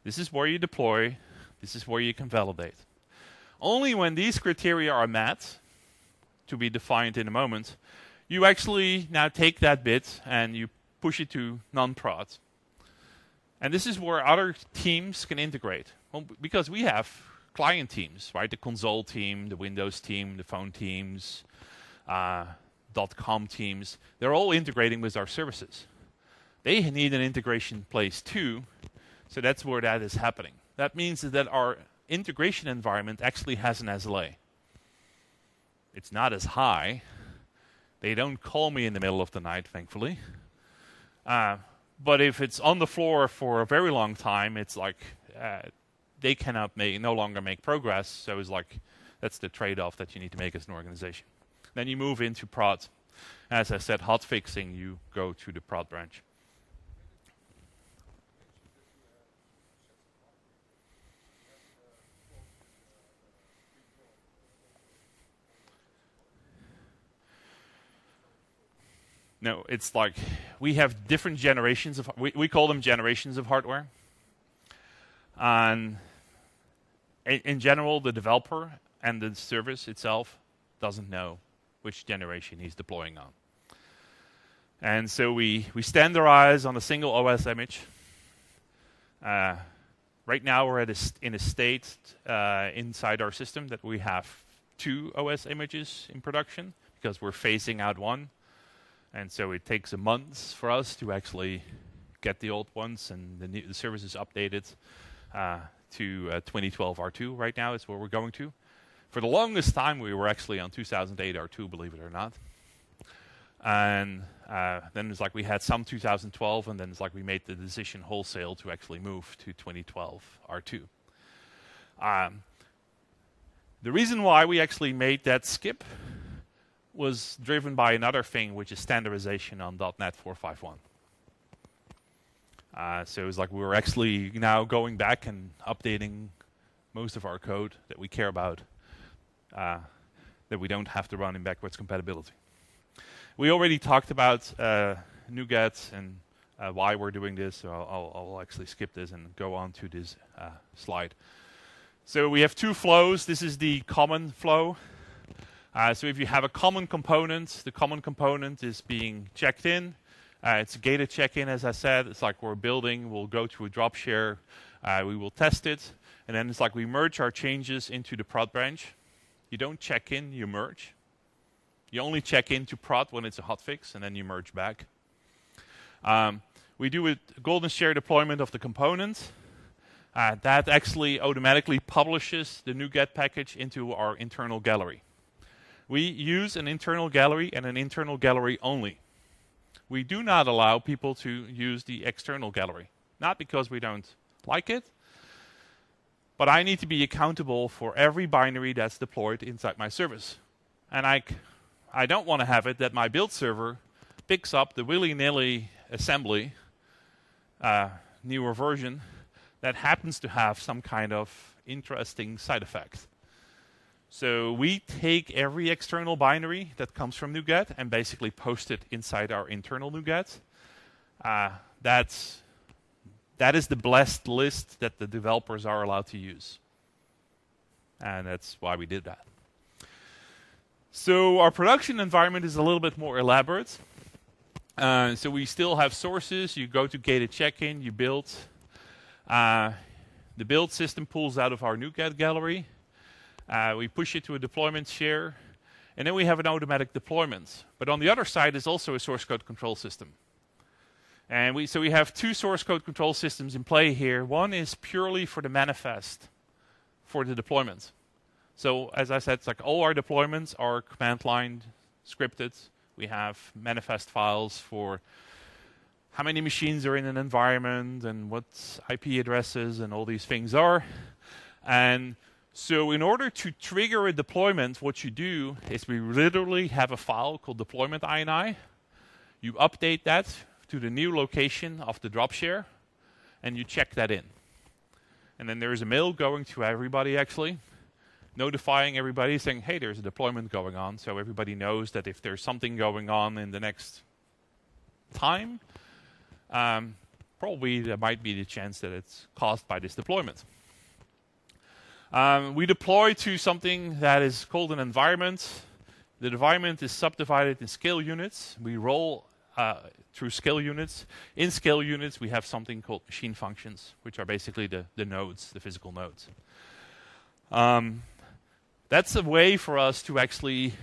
This is where you deploy. This is where you can validate. Only when these criteria are met, to be defined in a moment, you actually now take that bit and you push it to non-prod. And this is where other teams can integrate. Well, because we have client teams, right? The console team, the Windows team, the phone teams, .com teams. They're all integrating with our services. They need an integration in place too, so that's where that is happening. That means that our integration environment actually has an SLA. It's not as high. They don't call me in the middle of the night, thankfully. But if it's on the floor for a very long time, it's like they cannot no longer make progress. So it's like that's the trade-off that you need to make as an organization. Then you move into prod. As I said, hot fixing, you go to the prod branch. No, it's like we have different generations of, we call them generations of hardware. And in general, the developer and the service itself doesn't know which generation he's deploying on. And so we standardize on a single OS image. Right now we're in a state inside our system that we have 2 OS images in production because we're phasing out one. And so it takes a month for us to actually get the old ones, and the service is updated to 2012 R2 right now is where we're going to. For the longest time, we were actually on 2008 R2, believe it or not. And then it's like we had some 2012, and then it's like we made the decision wholesale to actually move to 2012 R2. The reason why we actually made that skip was driven by another thing, which is standardization on .NET 4.5.1. So it's like we were actually now going back and updating most of our code that we care about, that we don't have to run in backwards compatibility. We already talked about NuGet and why we're doing this, so I'll actually skip this and go on to this slide. So we have 2 flows. This is the common flow. So if you have a common component, the common component is being checked in. It's a gated check-in, as I said. It's like we're building. We'll go to a drop share. We will test it. And then it's like we merge our changes into the prod branch. You don't check in, you merge. You only check into prod when it's a hotfix, and then you merge back. We do a golden share deployment of the component. That actually automatically publishes the NuGet package into our internal gallery. We use an internal gallery and an internal gallery only. We do not allow people to use the external gallery. Not because we don't like it, but I need to be accountable for every binary that's deployed inside my service. And I don't want to have it that my build server picks up the willy-nilly assembly, newer version, that happens to have some kind of interesting side effect. So we take every external binary that comes from NuGet and basically post it inside our internal NuGet. That is the blessed list that the developers are allowed to use. And that's why we did that. So our production environment is a little bit more elaborate. So we still have sources. You go to gated check-in, you build. The build system pulls out of our NuGet gallery. We push it to a deployment share, and then we have an automatic deployment. But on the other side is also a source code control system. And we have 2 source code control systems in play here. One is purely for the manifest for the deployment. So as I said, it's like all our deployments are command line scripted. We have manifest files for how many machines are in an environment and what IP addresses and all these things are. And so in order to trigger a deployment, what you do is we literally have a file called deployment INI. You update that to the new location of the drop share, and you check that in. And then there's a mail going to everybody, actually, notifying everybody, saying, hey, there's a deployment going on, so everybody knows that if there's something going on in the next time, probably there might be the chance that it's caused by this deployment. We deploy to something that is called an environment. The environment is subdivided in scale units. We roll through scale units. In scale units, we have something called machine functions, which are basically the nodes, the physical nodes. That's a way for us to actually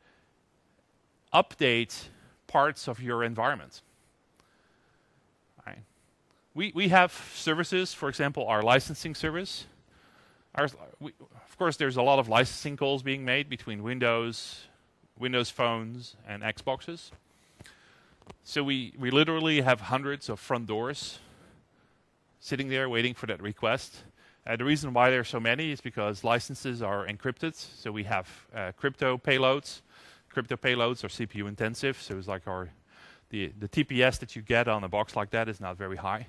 update parts of your environment. Right. We have services, for example, our licensing service. Of course, there's a lot of licensing calls being made between Windows phones, and Xboxes. So we literally have hundreds of front doors sitting there waiting for that request. The reason why there are so many is because licenses are encrypted. So we have crypto payloads. Crypto payloads are CPU intensive. So it's like the TPS that you get on a box like that is not very high.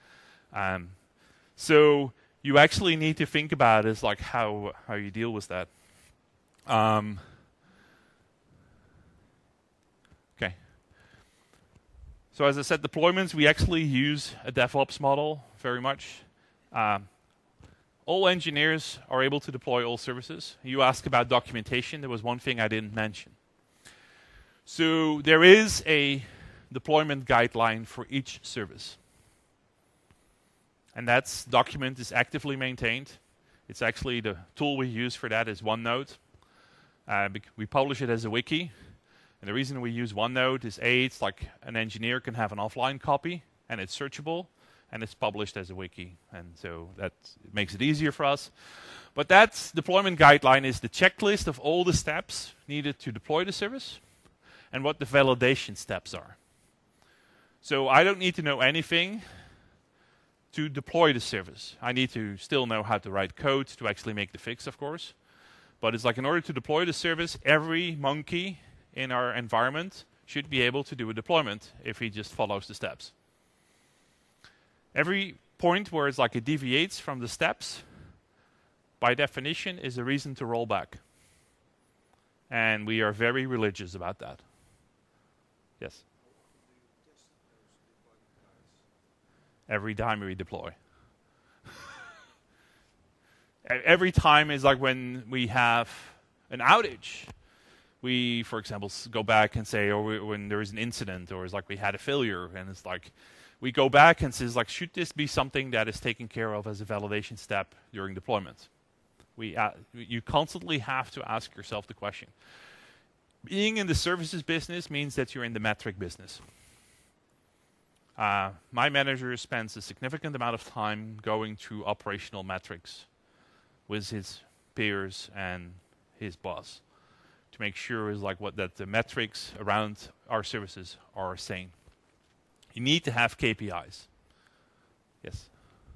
So you actually need to think about is like how you deal with that. Okay. So as I said, deployments, we actually use a DevOps model very much. All engineers are able to deploy all services. You asked about documentation. There was one thing I didn't mention. So there is a deployment guideline for each service. And that document is actively maintained. It's actually the tool we use for that is OneNote. We publish it as a wiki. And the reason we use OneNote is it's like an engineer can have an offline copy, and it's searchable, and it's published as a wiki. And so that makes it easier for us. But that deployment guideline is the checklist of all the steps needed to deploy the service and what the validation steps are. So I don't need to know anything to deploy the service. I need to still know how to write code to actually make the fix, of course. But it's like in order to deploy the service, every monkey in our environment should be able to do a deployment if he just follows the steps. Every point where it's like it deviates from the steps, by definition, is a reason to roll back. And we are very religious about that. Yes? Every time we deploy. Every time is like when we have an outage. We, for example, go back and say, or when there is an incident, or it's like we had a failure, and it's like we go back and says, like, should this be something that is taken care of as a validation step during deployment? You constantly have to ask yourself the question. Being in the services business means that you're in the metric business. My manager spends a significant amount of time going through operational metrics with his peers and his boss to make sure is like that the metrics around our services are saying. You need to have KPIs. Yes.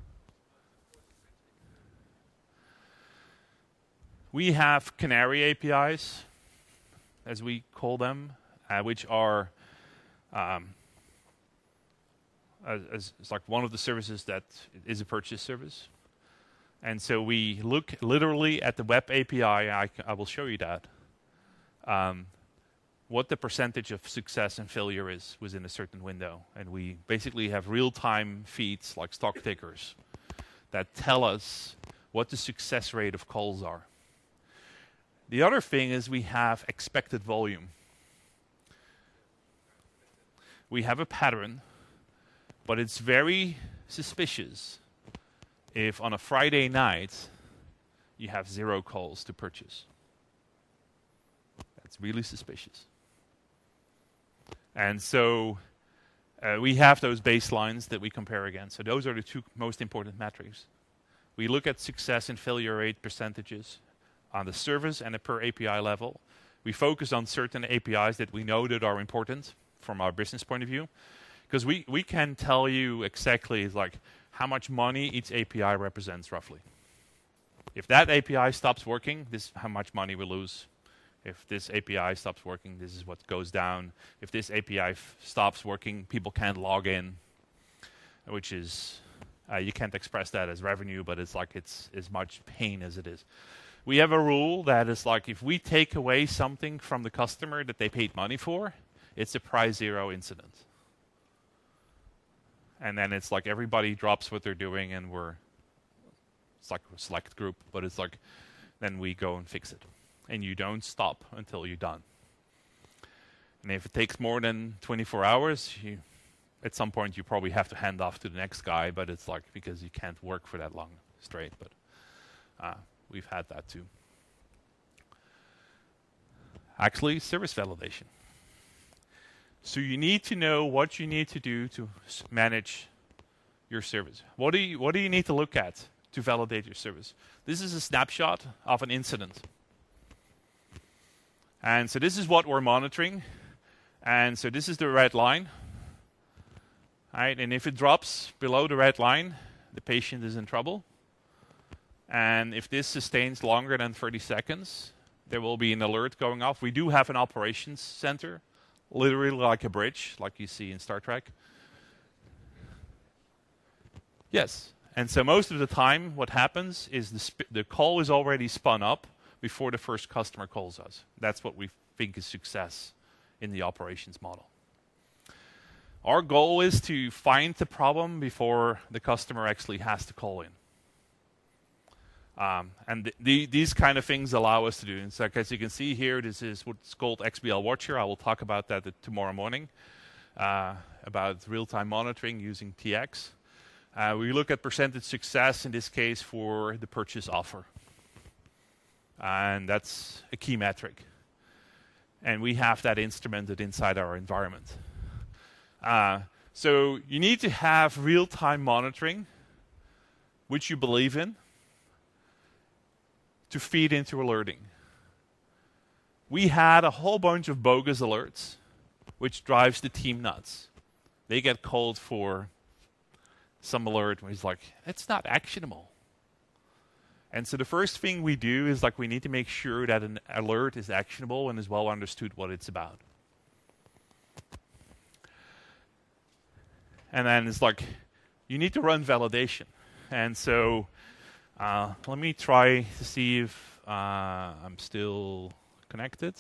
We have Canary APIs, as we call them, which are as like one of the services that is a purchase service. And so we look literally at the web API. I will show you that. What the percentage of success and failure is within a certain window. And we basically have real-time feeds like stock tickers that tell us what the success rate of calls are. The other thing is we have expected volume. We have a pattern, but it's very suspicious if on a Friday night you have 0 calls to purchase. That's really suspicious. And so we have those baselines that we compare against. So those are the two most important metrics. We look at success and failure rate percentages on the service and a per API level. We focus on certain APIs that we know that are important from our business point of view. Because we can tell you exactly like how much money each API represents roughly. If that API stops working, this is how much money we lose. If this API stops working, this is what goes down. If this API stops working, people can't log in, which is, you can't express that as revenue, but it's like it's as much pain as it is. We have a rule that is like if we take away something from the customer that they paid money for, it's a price 0 incident. and then it's like everybody drops what they're doing, and it's like a select group, but it's like then we go and fix it, and you don't stop until you're done. And if it takes more than 24 hours, at some point you probably have to hand off to the next guy, but it's like because you can't work for that long straight. But we've had that too. Actually, service validation. So you need to know what you need to do to manage your service. What do you need to look at to validate your service? This is a snapshot of an incident. And so this is what we're monitoring. And so this is the red line. Right? And if it drops below the red line, the patient is in trouble. And if this sustains longer than 30 seconds, there will be an alert going off. We do have an operations center, literally like a bridge, like you see in Star Trek. Yes. And so most of the time, what happens is the call is already spun up before the first customer calls us. That's what we think is success in the operations model. Our goal is to find the problem before the customer actually has to call in. And these kind of things allow us to do. And so, as you can see here, this is what's called XBL Watcher. I will talk about that tomorrow morning, about real-time monitoring using TX. We look at percentage success, in this case, for the purchase offer. And that's a key metric. And we have that instrumented inside our environment. So you need to have real-time monitoring, which you believe in, to feed into alerting. We had a whole bunch of bogus alerts, which drives the team nuts. They get called for some alert where he's like, it's not actionable. And so the first thing we do is we need to make sure that an alert is actionable and is well understood what it's about. And then it's you need to run validation. And so let me try to see if I'm still connected.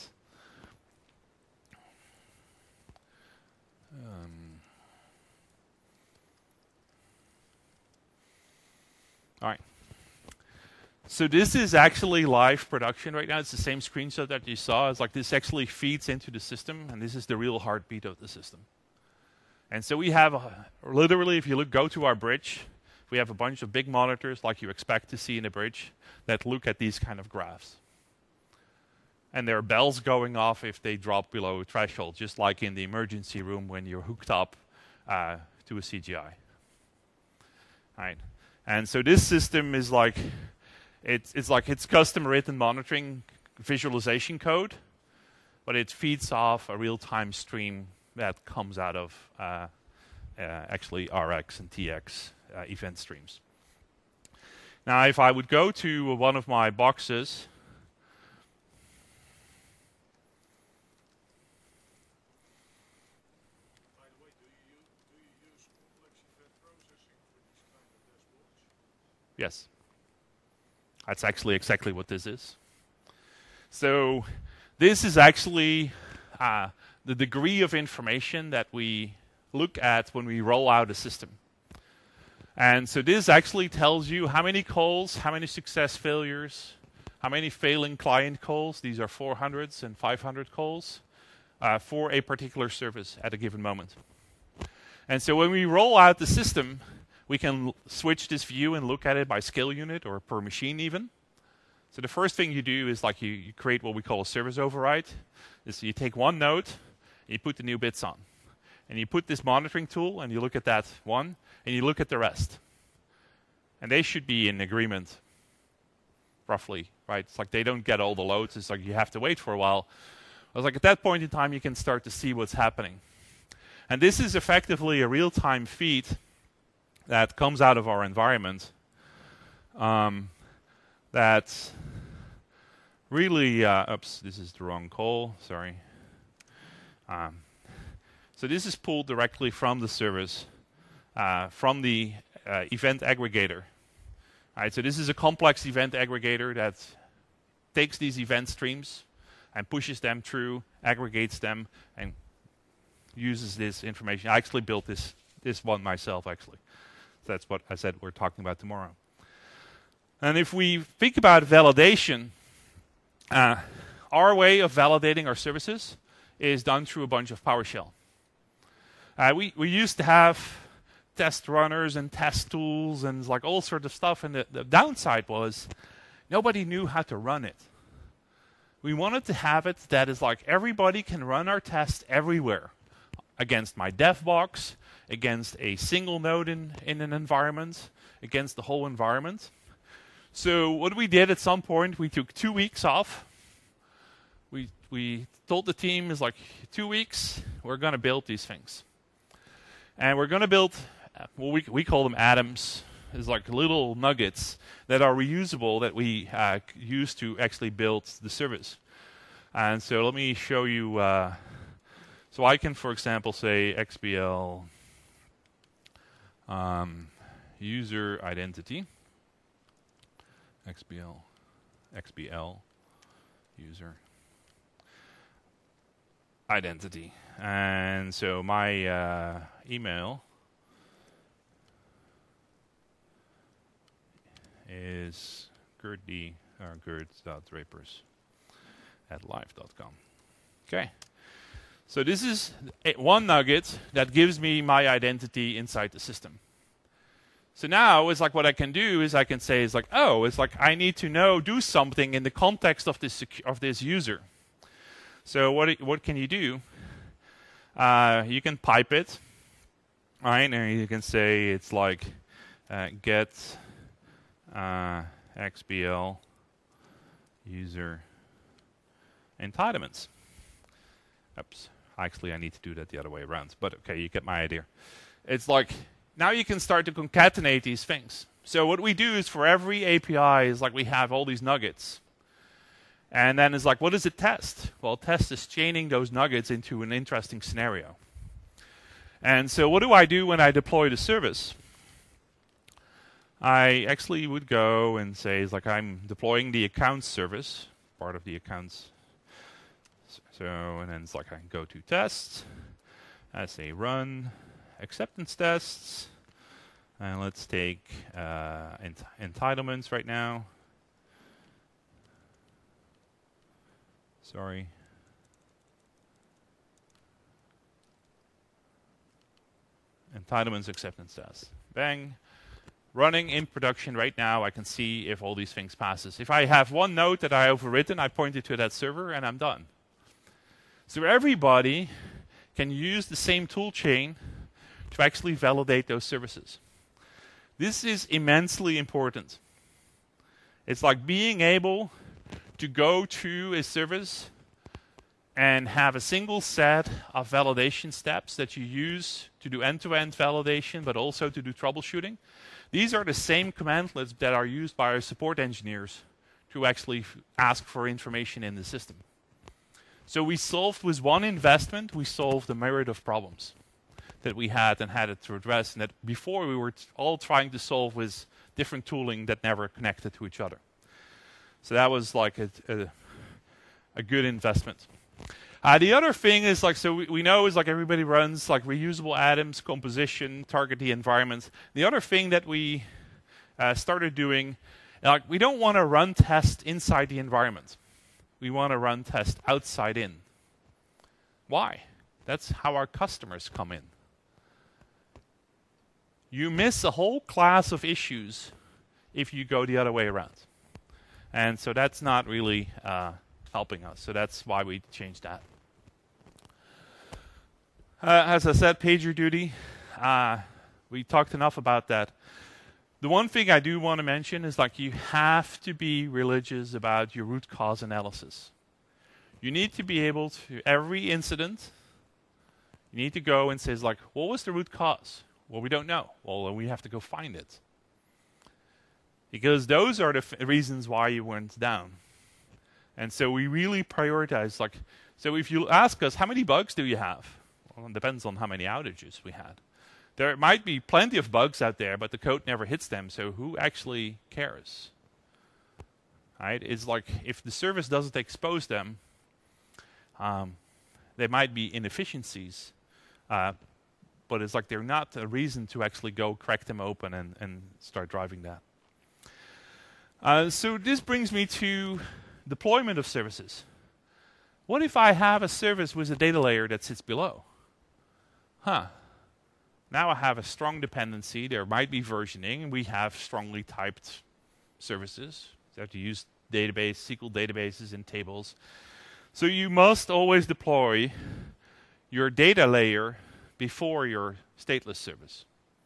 All right. So this is actually live production right now. It's the same screenshot that you saw. It's this actually feeds into the system, and this is the real heartbeat of the system. And so we have, literally, if you go to our bridge, we have a bunch of big monitors like you expect to see in a bridge that look at these kind of graphs. And there are bells going off if they drop below a threshold, just like in the emergency room when you're hooked up to a CGI. Right. And so this system is it's custom-written monitoring visualization code, but it feeds off a real-time stream that comes out of actually RX and TX event streams. Now, if I would go to one of my boxes, By the way, do you use complex event processing for these kind of dashboards? yes, that's actually exactly what this is. So this is actually the degree of information that we look at when we roll out a system. And so this actually tells you how many calls, how many success failures, how many failing client calls. These are 400s and 500 calls for a particular service at a given moment. And so when we roll out the system, we can switch this view and look at it by skill unit or per machine even. So the first thing you do is you create what we call a service override. So you take one node, and you put the new bits on. And you put this monitoring tool, and you look at that one, and you look at the rest. And they should be in agreement, roughly, right? It's they don't get all the loads. It's you have to wait for a while. I was at that point in time, you can start to see what's happening. And this is effectively a real-time feed that comes out of our environment that really, oops, this is the wrong call, sorry. So this is pulled directly from the service, from the event aggregator. All right, so this is a complex event aggregator that takes these event streams and pushes them through, aggregates them, and uses this information. I actually built this this one myself, actually. That's what I said we're talking about tomorrow. And if we think about validation, our way of validating our services is done through a bunch of PowerShell. We used to have test runners and test tools and like all sorts of stuff, and the downside was nobody knew how to run it. We wanted to have it that is like everybody can run our tests everywhere, against my dev box, against a single node in an environment, against the whole environment. So what we did at some point, we took 2 weeks off. We told the team, is like 2 weeks, we're going to build these things. And we're going to build, well, we call them atoms. It's like little nuggets that are reusable that we use to actually build the service. And so let me show you. So I can, for example, say XBL user identity. XBL user identity. And so my email is gerd.drapers@live.com. Okay. So this is one nugget that gives me my identity inside the system. So now it's like what I can do is I can say it's like, oh, it's like I need to do something in the context of this user. So what can you do? You can pipe it, right? And you can say it's like get XBL user entitlements. Oops. Actually, I need to do that the other way around. But okay, you get my idea. It's like now you can start to concatenate these things. So what we do is for every API is like we have all these nuggets. And then it's like, what does it test? Well, test is chaining those nuggets into an interesting scenario. And so what do I do when I deploy the service? I actually would go and say, it's like I'm deploying the accounts service, part of the accounts. So, and then it's like I can go to tests. I say run acceptance tests. And let's take entitlements right now. Sorry. Entitlements acceptance test. Bang. Running in production right now, I can see if all these things passes. If I have one node that I overwritten, I point it to that server and I'm done. So everybody can use the same tool chain to actually validate those services. This is immensely important. It's like being able to go to a service and have a single set of validation steps that you use to do end-to-end validation, but also to do troubleshooting. These are the same commandlets that are used by our support engineers to actually ask for information in the system. So we solved with one investment, we solved a myriad of problems that we had and had it to address, and that before we were all trying to solve with different tooling that never connected to each other. So that was like a good investment. The other thing is like, so we know is like everybody runs like reusable atoms, composition, target the environment. The other thing that we started doing, like we don't want to run tests inside the environment. We want to run tests outside in. Why? That's how our customers come in. You miss a whole class of issues if you go the other way around. And so that's not really helping us. So that's why we changed that. As I said, PagerDuty. We talked enough about that. The one thing I do want to mention is like you have to be religious about your root cause analysis. You need to be able to, every incident, you need to go and say like, what was the root cause? Well, we don't know. Well, then we have to go find it. Because those are the reasons why you went down. And so we really prioritize, like, so if you ask us, how many bugs do you have? Well, it depends on how many outages we had. There might be plenty of bugs out there, but the code never hits them, so who actually cares? Right? It's like, if the service doesn't expose them, there might be inefficiencies, but it's like they're not a reason to actually go crack them open and start driving that. So this brings me to deployment of services. What if I have a service with a data layer that sits below? Now I have a strong dependency. There might be versioning, and we have strongly typed services. You have to use SQL databases and tables. So you must always deploy your data layer before your stateless service.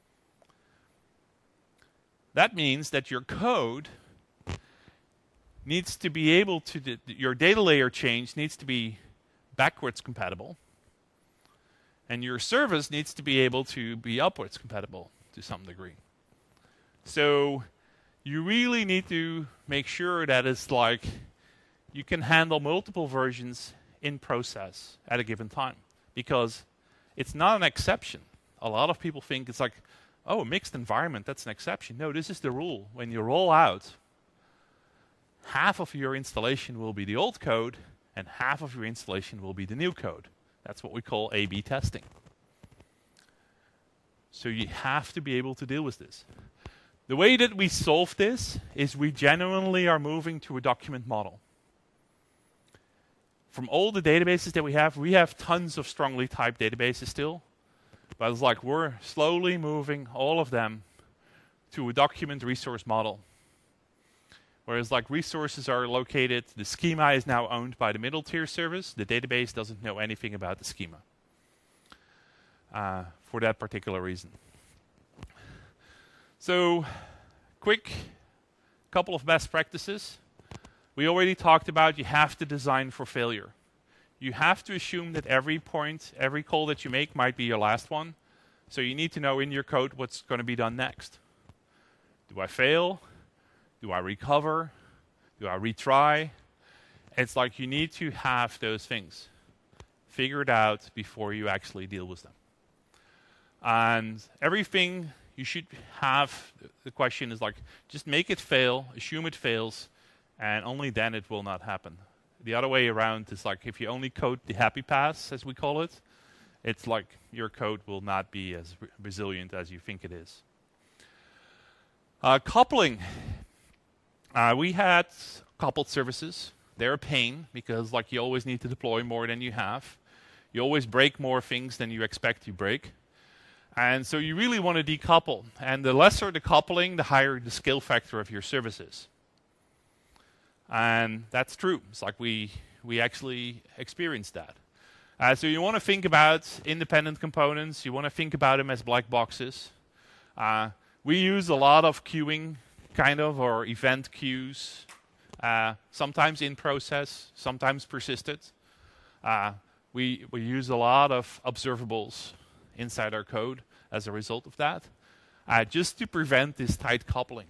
That means that your code needs to be able to, your data layer change needs to be backwards compatible, and your service needs to be able to be upwards compatible to some degree. So you really need to make sure that it's like you can handle multiple versions in process at a given time, because it's not an exception. A lot of people think it's like, oh, mixed environment, that's an exception. No, this is the rule. When you roll out, half of your installation will be the old code, and half of your installation will be the new code. That's what we call A/B testing. So you have to be able to deal with this. The way that we solve this is we genuinely are moving to a document model. From all the databases that we have tons of strongly typed databases still, but it's like we're slowly moving all of them to a document resource model. Whereas like resources are located, the schema is now owned by the middle tier service. The database doesn't know anything about the schema for that particular reason. So, quick couple of best practices. We already talked about you have to design for failure. You have to assume that every call that you make might be your last one. So you need to know in your code what's going to be done next. Do I fail? Do I recover? Do I retry? It's like you need to have those things figured out before you actually deal with them. And everything you should have, the question is like, just make it fail, assume it fails, and only then it will not happen. The other way around is like if you only code the happy paths, as we call it, it's like your code will not be as resilient as you think it is. Coupling. We had coupled services. They're a pain because like you always need to deploy more than you have. You always break more things than you expect to break. And so you really want to decouple. And the lesser the coupling, the higher the scale factor of your services. And that's true. It's like we actually experienced that. So you want to think about independent components. You want to think about them as black boxes. We use a lot of queuing, kind of, or event queues. Sometimes in process, sometimes persisted. We use a lot of observables inside our code as a result of that, just to prevent this tight coupling.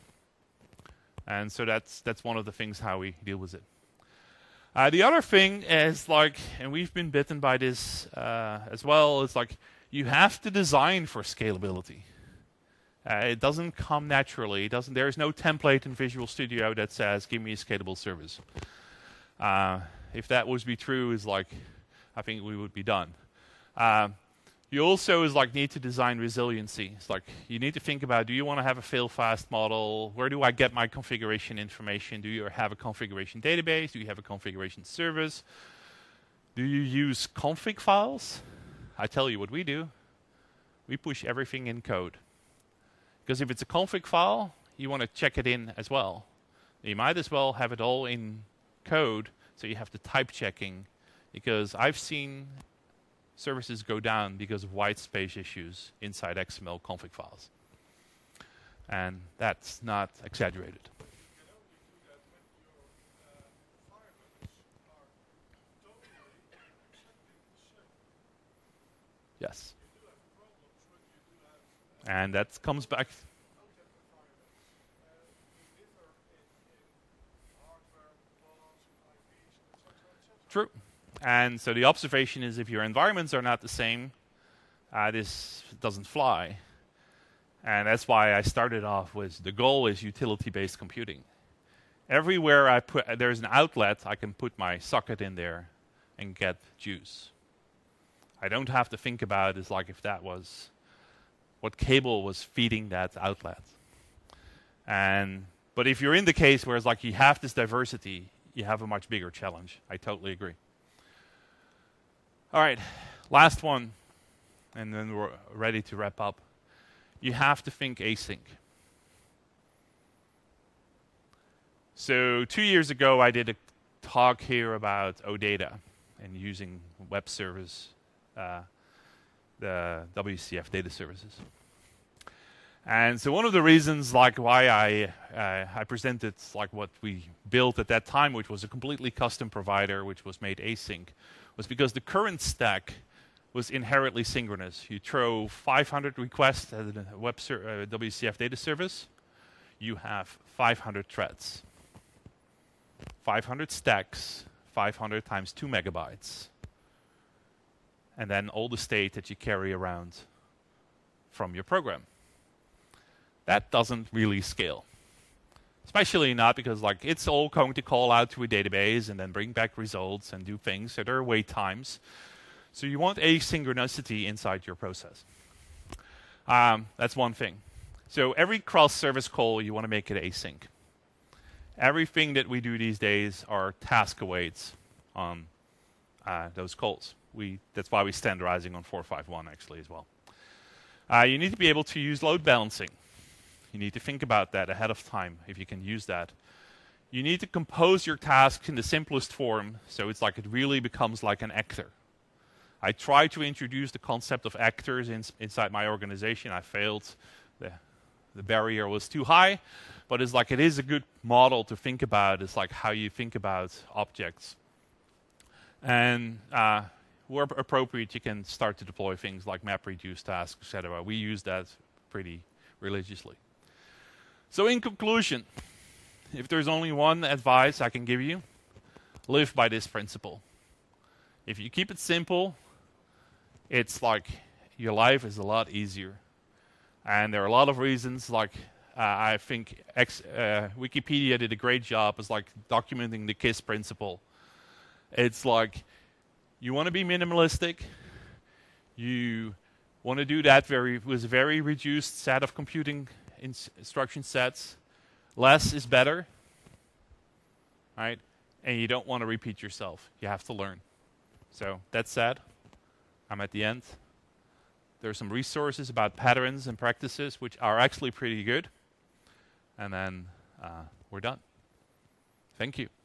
And so that's one of the things how we deal with it. The other thing is like, and we've been bitten by this as well, is like you have to design for scalability. It doesn't come naturally. There is no template in Visual Studio that says, give me a scalable service. If that was be true, is like, I think we would be done. You also need to design resiliency. It's like you need to think about, do you want to have a fail-fast model? Where do I get my configuration information? Do you have a configuration database? Do you have a configuration service? Do you use config files? I tell you what we do. We push everything in code. Because if it's a config file, you want to check it in as well. You might as well have it all in code, so you have the type checking. Because I've seen services go down because of white space issues inside XML config files. And that's not exaggerated. You can only do that when your environments are totally exactly the same. Yes. You do have problems when you do have And that comes back. OTAP environments. You differ in hardware, balance, IPs, etc. True. And so the observation is if your environments are not the same, this doesn't fly. And that's why I started off with the goal is utility-based computing. Everywhere there's an outlet, I can put my socket in there and get juice. I don't have to think about is like if that was what cable was feeding that outlet. But if you're in the case where it's like you have this diversity, you have a much bigger challenge. I totally agree. All right, last one, and then we're ready to wrap up. You have to think async. So 2 years ago, I did a talk here about OData and using web service, the WCF data services. And so one of the reasons like why I presented like what we built at that time, which was a completely custom provider, which was made async, was because the current stack was inherently synchronous. You throw 500 requests at a WCF data service, you have 500 threads. 500 stacks, 500 times 2 megabytes. And then all the state that you carry around from your program. That doesn't really scale. Especially not because like it's all going to call out to a database and then bring back results and do things. So there are wait times. So you want asynchronicity inside your process. That's one thing. So every cross-service call, you want to make it async. Everything that we do these days are task awaits on those calls. That's why we're standardizing on 451 actually as well. You need to be able to use load balancing. You need to think about that ahead of time if you can use that. You need to compose your tasks in the simplest form so it's like it really becomes like an actor. I tried to introduce the concept of actors inside my organization. I failed. The barrier was too high, but it's like it is a good model to think about. It's like how you think about objects. And where appropriate, you can start to deploy things like MapReduce tasks, etc. We use that pretty religiously. So in conclusion, if there's only one advice I can give you, live by this principle. If you keep it simple, it's like your life is a lot easier. And there are a lot of reasons, like I think Wikipedia did a great job as like documenting the KISS principle. It's like you want to be minimalistic. You want to do that with a very reduced set of computing instruction sets. Less is better, right? And you don't want to repeat yourself. You have to learn. So that said, I'm at the end. There are some resources about patterns and practices which are actually pretty good. And then we're done. Thank you.